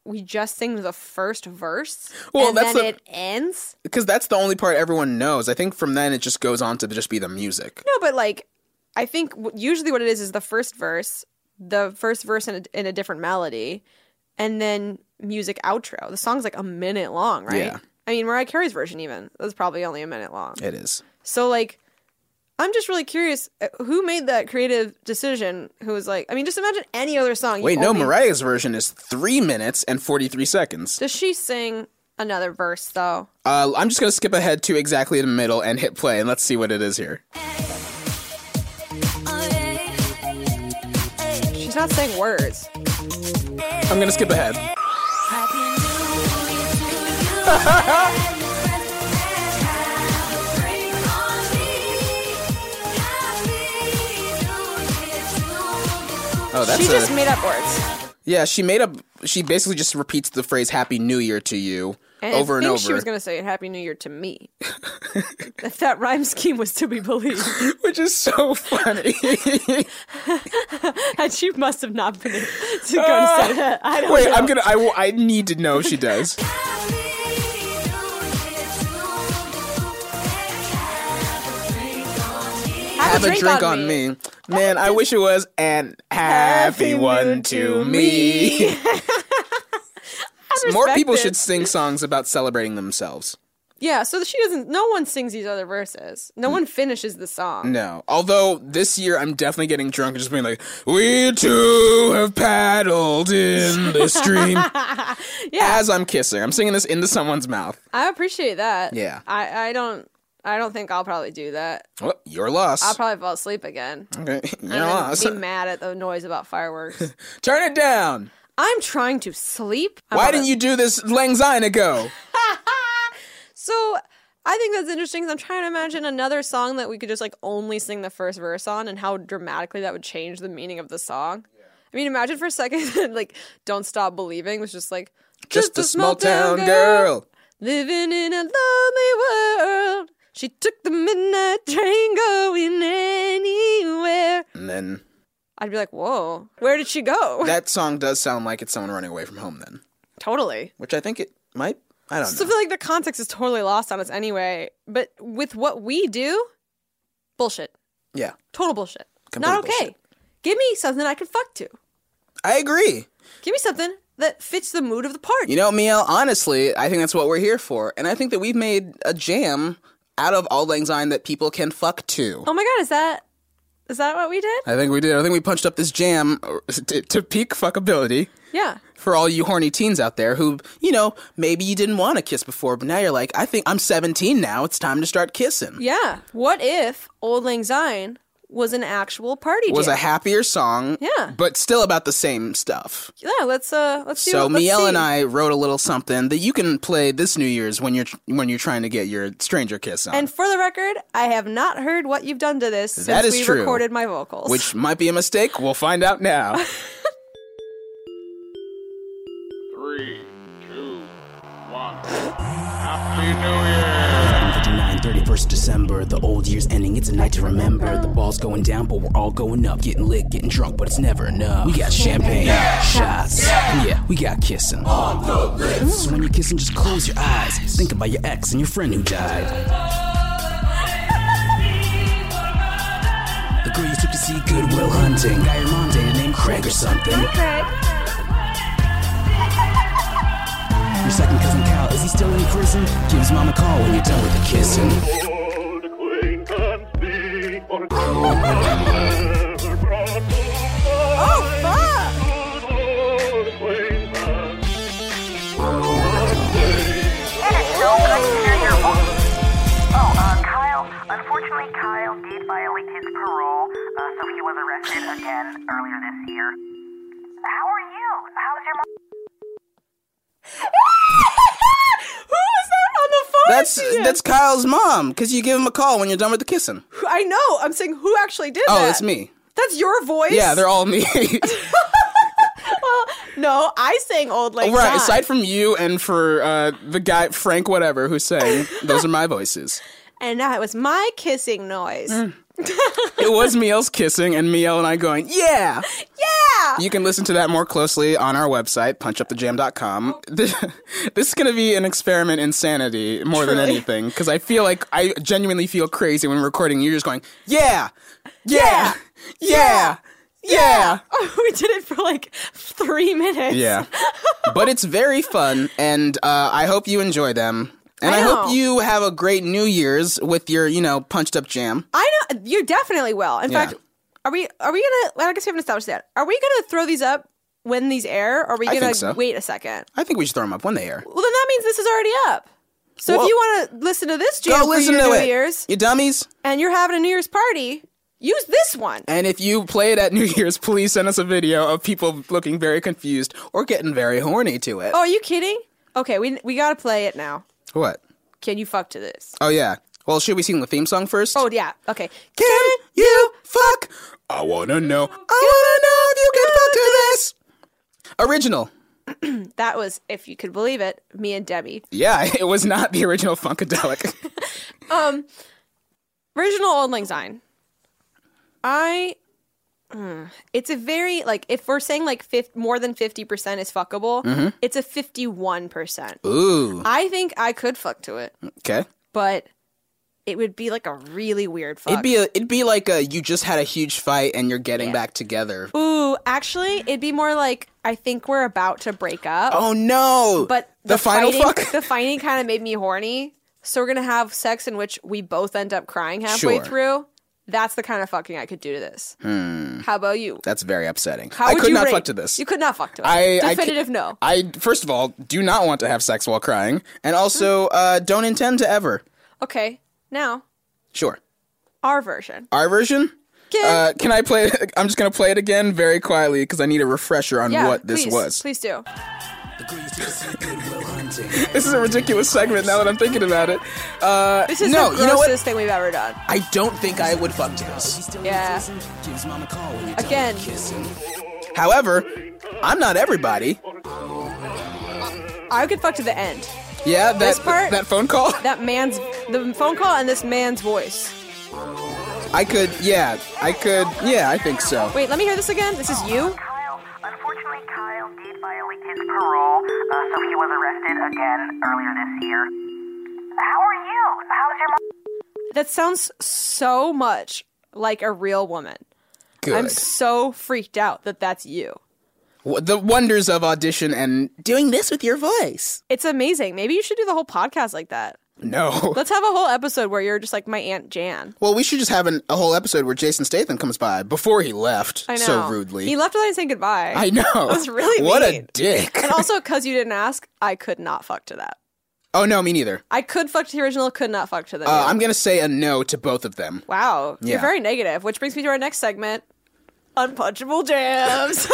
we just sing the first verse Well, and that's then the- it ends? Because that's the only part everyone knows. I think from then it just goes on to just be the music. No, but like, I think w- usually what it is is the first verse, the first verse in a, in a different melody, and then music outro. The song's like a minute long, right? Yeah. I mean, Mariah Carey's version even was probably only a minute long. It is. So like, I'm just really curious uh, who made that creative decision. Who was like, I mean, just imagine any other song. you Wait, no, only- Mariah's version is three minutes and forty-three seconds. Does she sing another verse though? Uh, I'm just going to skip ahead to exactly the middle and hit play, and let's see what it is here. She's not saying words. I'm going to skip ahead. Oh, that's She a, just made up words. yeah, she made up, she basically just repeats the phrase Happy New Year to you And over I and think over. she was going to say Happy New Year to me. If that rhyme scheme was to be believed. Which is so funny. And she must have not been able to go and say that. I don't Wait, know. I'm gonna, I, will- I need to know if she does. Have, Have a drink on me. Man, I wish it was an happy one to me. More respect people it. should sing songs about celebrating themselves. Yeah, so she doesn't, no one sings these other verses. No one finishes the song. No. Although this year I'm definitely getting drunk and just being like, we too have paddled in the stream. Yeah. As I'm kissing. I'm singing this into someone's mouth. I appreciate that. Yeah. I, I don't, I don't think I'll probably do that. Well, your loss. I'll probably fall asleep again. Okay, your And then loss. be mad at the noise about fireworks. Turn it down. I'm trying to sleep. I'm Why on didn't a- you do this lang syne ago? So I think that's interesting 'cause I'm trying to imagine another song that we could just like only sing the first verse on and how dramatically that would change the meaning of the song. I mean, imagine for a second that like Don't Stop Believing was just like Just a small town girl. living in a lonely world. She took the midnight train going anywhere. And then I'd be like, whoa, where did she go? that song does sound like it's someone running away from home then. Totally. Which I think it might. I don't So I know. feel like the context is totally lost on us anyway. But with what we do, bullshit. Yeah. Total bullshit. Complete Not okay. bullshit. Give me something I can fuck to. I agree. Give me something that fits the mood of the party. You know, Miel, honestly, I think that's what we're here for. And I think that we've made a jam out of Auld Lang Syne that people can fuck to. Oh my god, is that is that what we did? I think we did. I think we punched up this jam to, to peak fuckability Yeah. for all you horny teens out there who, you know, maybe you didn't want to kiss before, but now you're like, I think I'm seventeen now. It's time to start kissing. Yeah. What if Auld Lang Syne was an actual party Was jam? a happier song, Yeah. but still about the same stuff. Yeah, let's uh let's see. So what, let's Miel see. and I wrote a little something that you can play this New Year's when you're when you're trying to get your stranger kiss on. And for the record, I have not heard what you've done to this since That is we true. recorded my vocals. Which might be a mistake. We'll find out now. Three, two, one. Happy New Year! fifty-nine, thirty-first December, the old year's ending, it's a night to remember. The ball's going down, but we're all going up. Getting lit, getting drunk, but it's never enough. We got champagne, shots, and yeah, we got kissing. On the lips. So when you're kissing, just close your eyes. Think about your ex and your friend who died. The girl you took to see Goodwill Hunting. Guy your mom dated named Craig or something. Your second cousin Cal, is he still in prison? Give his mom a call when you're done with the kissing. Old acquaintance be on Oh fuck! old acquaintance. And it's so good to hear your voice. Oh, uh, Kyle. Unfortunately, Kyle did violate his parole, uh, so he was arrested again earlier this year. How are you? How's your mom? Who is that on the phone? That's to you? that's Kyle's mom, because you give him a call when you're done with the kissing. I know. I'm saying who actually did Oh, that? it's me. That's your voice? Yeah, they're all me. Well, no, I sang Old Lang Syne. Right, aside from you and for uh, the guy, Frank whatever, who's saying, those are my voices. And now it was my kissing noise. Mm. It was Miel's kissing and Miel and I going, yeah! Yeah! Yeah. You can listen to that more closely on our website, punch up the jam dot com. This, this is going to be an experiment in sanity more than Truly. anything, because I feel like I genuinely feel crazy when we're recording. You're just going, yeah, yeah, yeah, yeah. we did it for like three minutes. Yeah. But it's very fun, and uh, I hope you enjoy them. And I I, know. hope you have a great New Year's with your, you know, punched up jam. I know you definitely will. In Yeah. fact, are we are we gonna? Well, I guess we haven't established that. Are we gonna throw these up when these air? Or are we I gonna think so. wait a second? I think we should throw them up when they air. Well, then that means this is already up. So Well, if you want to listen to this jam Go for listen your to New it. Year's, You dummies. and you're having a New Year's party, use this one. And if you play it at New Year's, please send us a video of people looking very confused or getting very horny to it. Oh, are you kidding? Okay, we we gotta play it now. What? Can you fuck to this? Oh, yeah. Well, should we sing the theme song first? Oh yeah. Okay. Can you fuck? I wanna know. I wanna know if you can fuck to this. Original. That was, if you could believe it, me and Debbie. Yeah, it was not the original Funkadelic. Original Old Lang Syne. I. mm, It's a very, like, if we're saying like fif- more than fifty percent is fuckable, Mm-hmm. it's a fifty-one percent. Ooh. I think I could fuck to it, Okay. but it would be like a really weird fuck. It'd be a, it'd be like a you just had a huge fight and you're getting back together. Ooh, actually, it'd be more like I think we're about to break up. Oh no! But the, final fighting, fuck. the fighting kind of made me horny. So we're gonna have sex in which we both end up crying halfway Sure. through. That's the kind of fucking I could do to this. Hmm. How about you? That's very upsetting. How I would could you not rate? fuck to this. You could not fuck to it. I, I Definitive ca- no. I first of all do not want to have sex while crying, and also uh, don't intend to ever. Okay, now Sure. our version. Our version. Can- Uh, can I play it? I'm just gonna play it again very quietly because I need a refresher on yeah, what this please, was. Please do. This is a ridiculous segment now that I'm thinking about it. Uh, This is no, the you know what? grossest thing we've ever done. I don't think I would fuck to this. Yeah. Again. However, I'm not everybody. I could fuck to the end. Yeah, that This part- that phone call. That man's the phone call and this man's voice. I could. Yeah, I could. Yeah, I think so. Wait, let me hear this again. This is you. Kyle, unfortunately, Kyle did violate his parole, uh, so he was arrested again earlier this year. How are you? How's your mom? That sounds so much like a real woman. Good. I'm so freaked out that that's you. W- The wonders of audition and doing this with your voice. It's amazing. Maybe you should do the whole podcast like that. No. Let's have a whole episode where you're just like my Aunt Jan. Well, we should just have an, a whole episode where Jason Statham comes by before he left I know. so rudely. He left without saying goodbye. I know. That's really What a mean. dick. And also, because you didn't ask, I could not fuck to that. Oh, no, me neither. I could fuck to the original, could not fuck to the new. Uh, I'm going to say a no to both of them. Wow. Yeah. You're very negative, which brings me to our next segment. Unpunchable jams.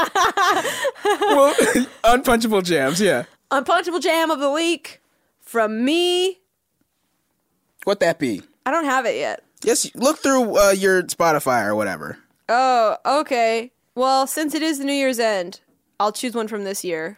Well, unpunchable jams, yeah. Unpunchable jam of the week from me. What that be? I don't have it yet. Yes, look through uh, your Spotify or whatever. Oh, okay. Well, since it is the New Year's end, I'll choose one from this year.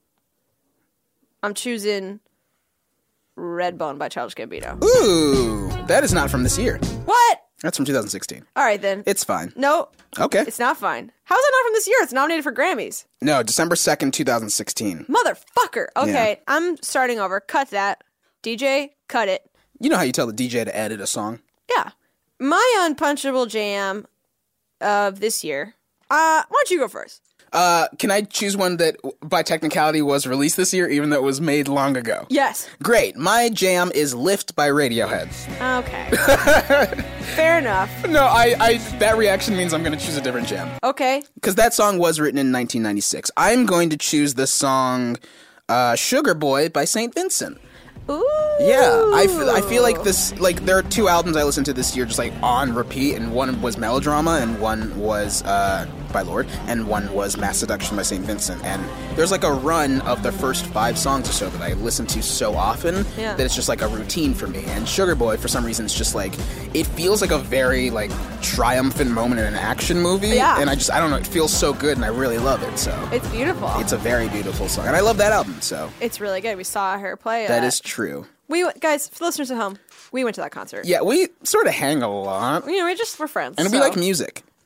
I'm choosing Redbone by Childish Gambino. Ooh, that is not from this year. What? That's from two thousand sixteen. All right, then. It's fine. No, Okay. it's not fine. How is it not from this year? It's nominated for Grammys. No, December second, two thousand sixteen. Motherfucker. Okay, Yeah. I'm starting over. Cut that. D J, cut it. You know how you tell the D J to edit a song? Yeah. My unpunchable jam of this year. Uh, why don't you go first? Uh, can I choose one that, by technicality, was released this year, even though it was made long ago? Yes. Great. My jam is Lift by Radiohead. Okay. Fair enough. No, I, I that reaction means I'm going to choose a different jam. Okay. Because that song was written in nineteen ninety-six. I'm going to choose the song uh, Sugar Boy by Saint Vincent. Ooh. Yeah, I, f- I feel like this, like, there are two albums I listened to this year just, like, on repeat, and one was Melodrama, and one was, uh, by Lorde, and one was Mass Seduction by Saint Vincent, and there's, like, a run of the first five songs or so that I listen to so often Yeah. that it's just, like, a routine for me, and Sugar Boy, for some reason, it's just, like, it feels like a very, like, triumphant moment in an action movie, Yeah. and I just, I don't know, it feels so good, and I really love it, so. It's beautiful. It's a very beautiful song, and I love that album, so. It's really good. We saw her play That uh, is true. We guys, for listeners at home, we went to that concert. Yeah, we sort of hang a lot. You know, we just we're friends. And we so- like music.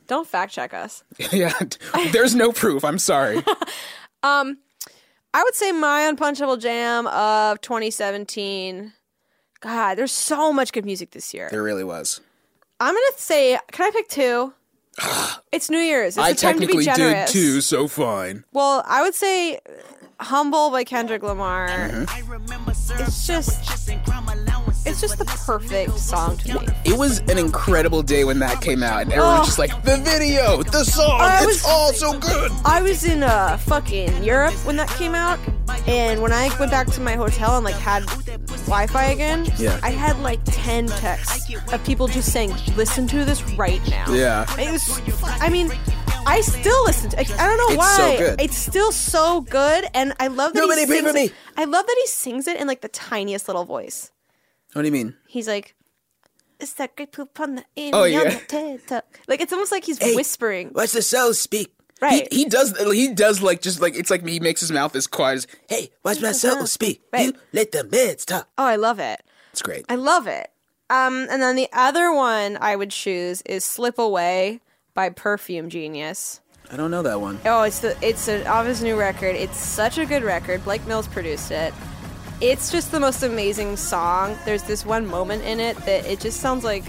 Don't fact check us. Yeah, there's no proof. I'm sorry. Um, I would say my unpunchable jam of twenty seventeen. God, there's so much good music this year. There really was. I'm gonna say, can I pick two? It's New Year's. It's I the time to be technically did generous. too, so fine. Well, I would say Humble by Kendrick Lamar. Mm-hmm. It's just it's just the perfect song to me. It was an incredible day when that came out, and everyone was Oh. just like, the video, the song, I it's was- all so good. I was in uh fucking Europe when that came out, and when I went back to my hotel and like had Wi-Fi again, Yeah. I had like ten texts of people just saying, "Listen to this right now." Yeah. It was. I mean, I still listen to. I don't know It's why. so good. It's still so good, and I love that Nobody he pay sings for me. it. I love that he sings it in like the tiniest little voice. What do you mean? He's like, "It's that great poop on the Oh, yeah. Like it's almost like he's Hey, whispering. What's the soul speak? Right. He, he does. He does like just like it's like he makes his mouth as quiet as. Hey, watch my soul speak. Right. You let the meds talk. Oh, I love it. It's great. I love it. Um, and then the other one I would choose is "Slip Away" by Perfume Genius. I don't know that one. Oh, it's the it's an off his new record. It's such a good record. Blake Mills produced it. It's just the most amazing song. There's this one moment in it that it just sounds like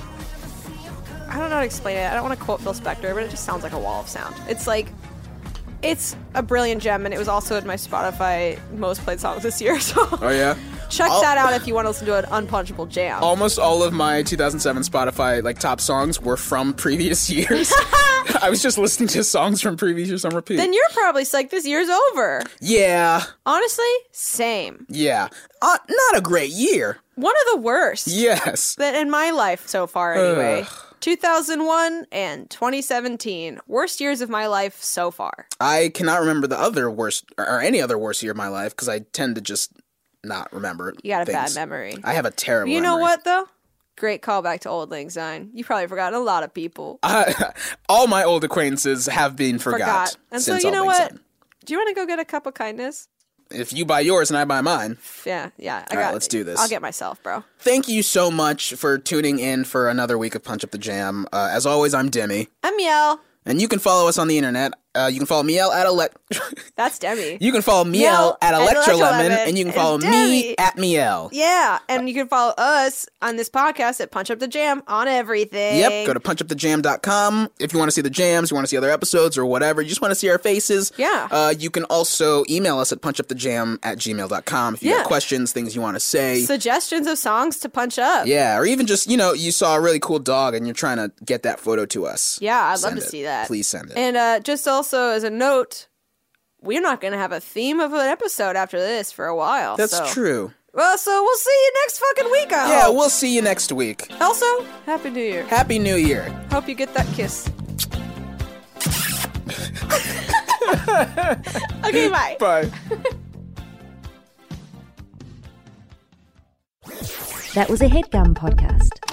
I don't know how to explain it. I don't want to quote Phil Spector, but it just sounds like a wall of sound. It's like it's a brilliant gem, and it was also in my Spotify most played songs this year. So Oh yeah. check I'll- that out if you want to listen to an unpunchable jam. Almost all of my two thousand seven Spotify like top songs were from previous years. I was just listening to songs from previous years on repeat. Then you're probably psyched this year's over. yeah, Honestly, same. yeah. Uh, not a great year. One of the worst. Yes. That in my life so far, anyway. two thousand one and twenty seventeen. Worst years of my life so far. I cannot remember the other worst or any other worst year of my life because I tend to just not remember. You got a things. bad memory. I have a terrible. You know memory. what, though? Great callback to Old Lang Syne. You probably forgotten a lot of people. I, all my old acquaintances have been forgot. Forgot. And so, since you know Old Lang what? Syne. Do you want to go get a cup of kindness? If you buy yours and I buy mine, Yeah, yeah. I All right, got let's do this. I'll get myself, bro. thank you so much for tuning in for another week of Punch Up the Jam. Uh, as always, I'm Demi, I'm Yel. and you can follow us on the internet. Uh, you can follow Miel at Elect. That's Demi. You can follow Miel Miel at at Electrolemon, Electrolemon, and you can and follow me Demi. at Miel. Yeah, and you can follow us on this podcast at Punch Up the Jam on everything. Yep, go to punch up the jam dot com if you want to see the jams, you want to see other episodes or whatever, you just want to see our faces. Yeah. Uh, you can also email us at punch up the jam at gmail dot com if you Yeah. have questions, things you want to say. Suggestions of songs to punch up. Yeah, or even just, you know, you saw a really cool dog and you're trying to get that photo to us. Yeah, I'd love Send to it. see that. Please send it. And uh, just also as a note, we're not going to have a theme of an episode after this for a while. That's so. true. Well, so we'll see you next fucking week, I Yeah, hope. we'll see you next week. Also, Happy New Year. Happy New Year. Hope you get that kiss. Okay, bye. Bye. That was a HeadGum podcast.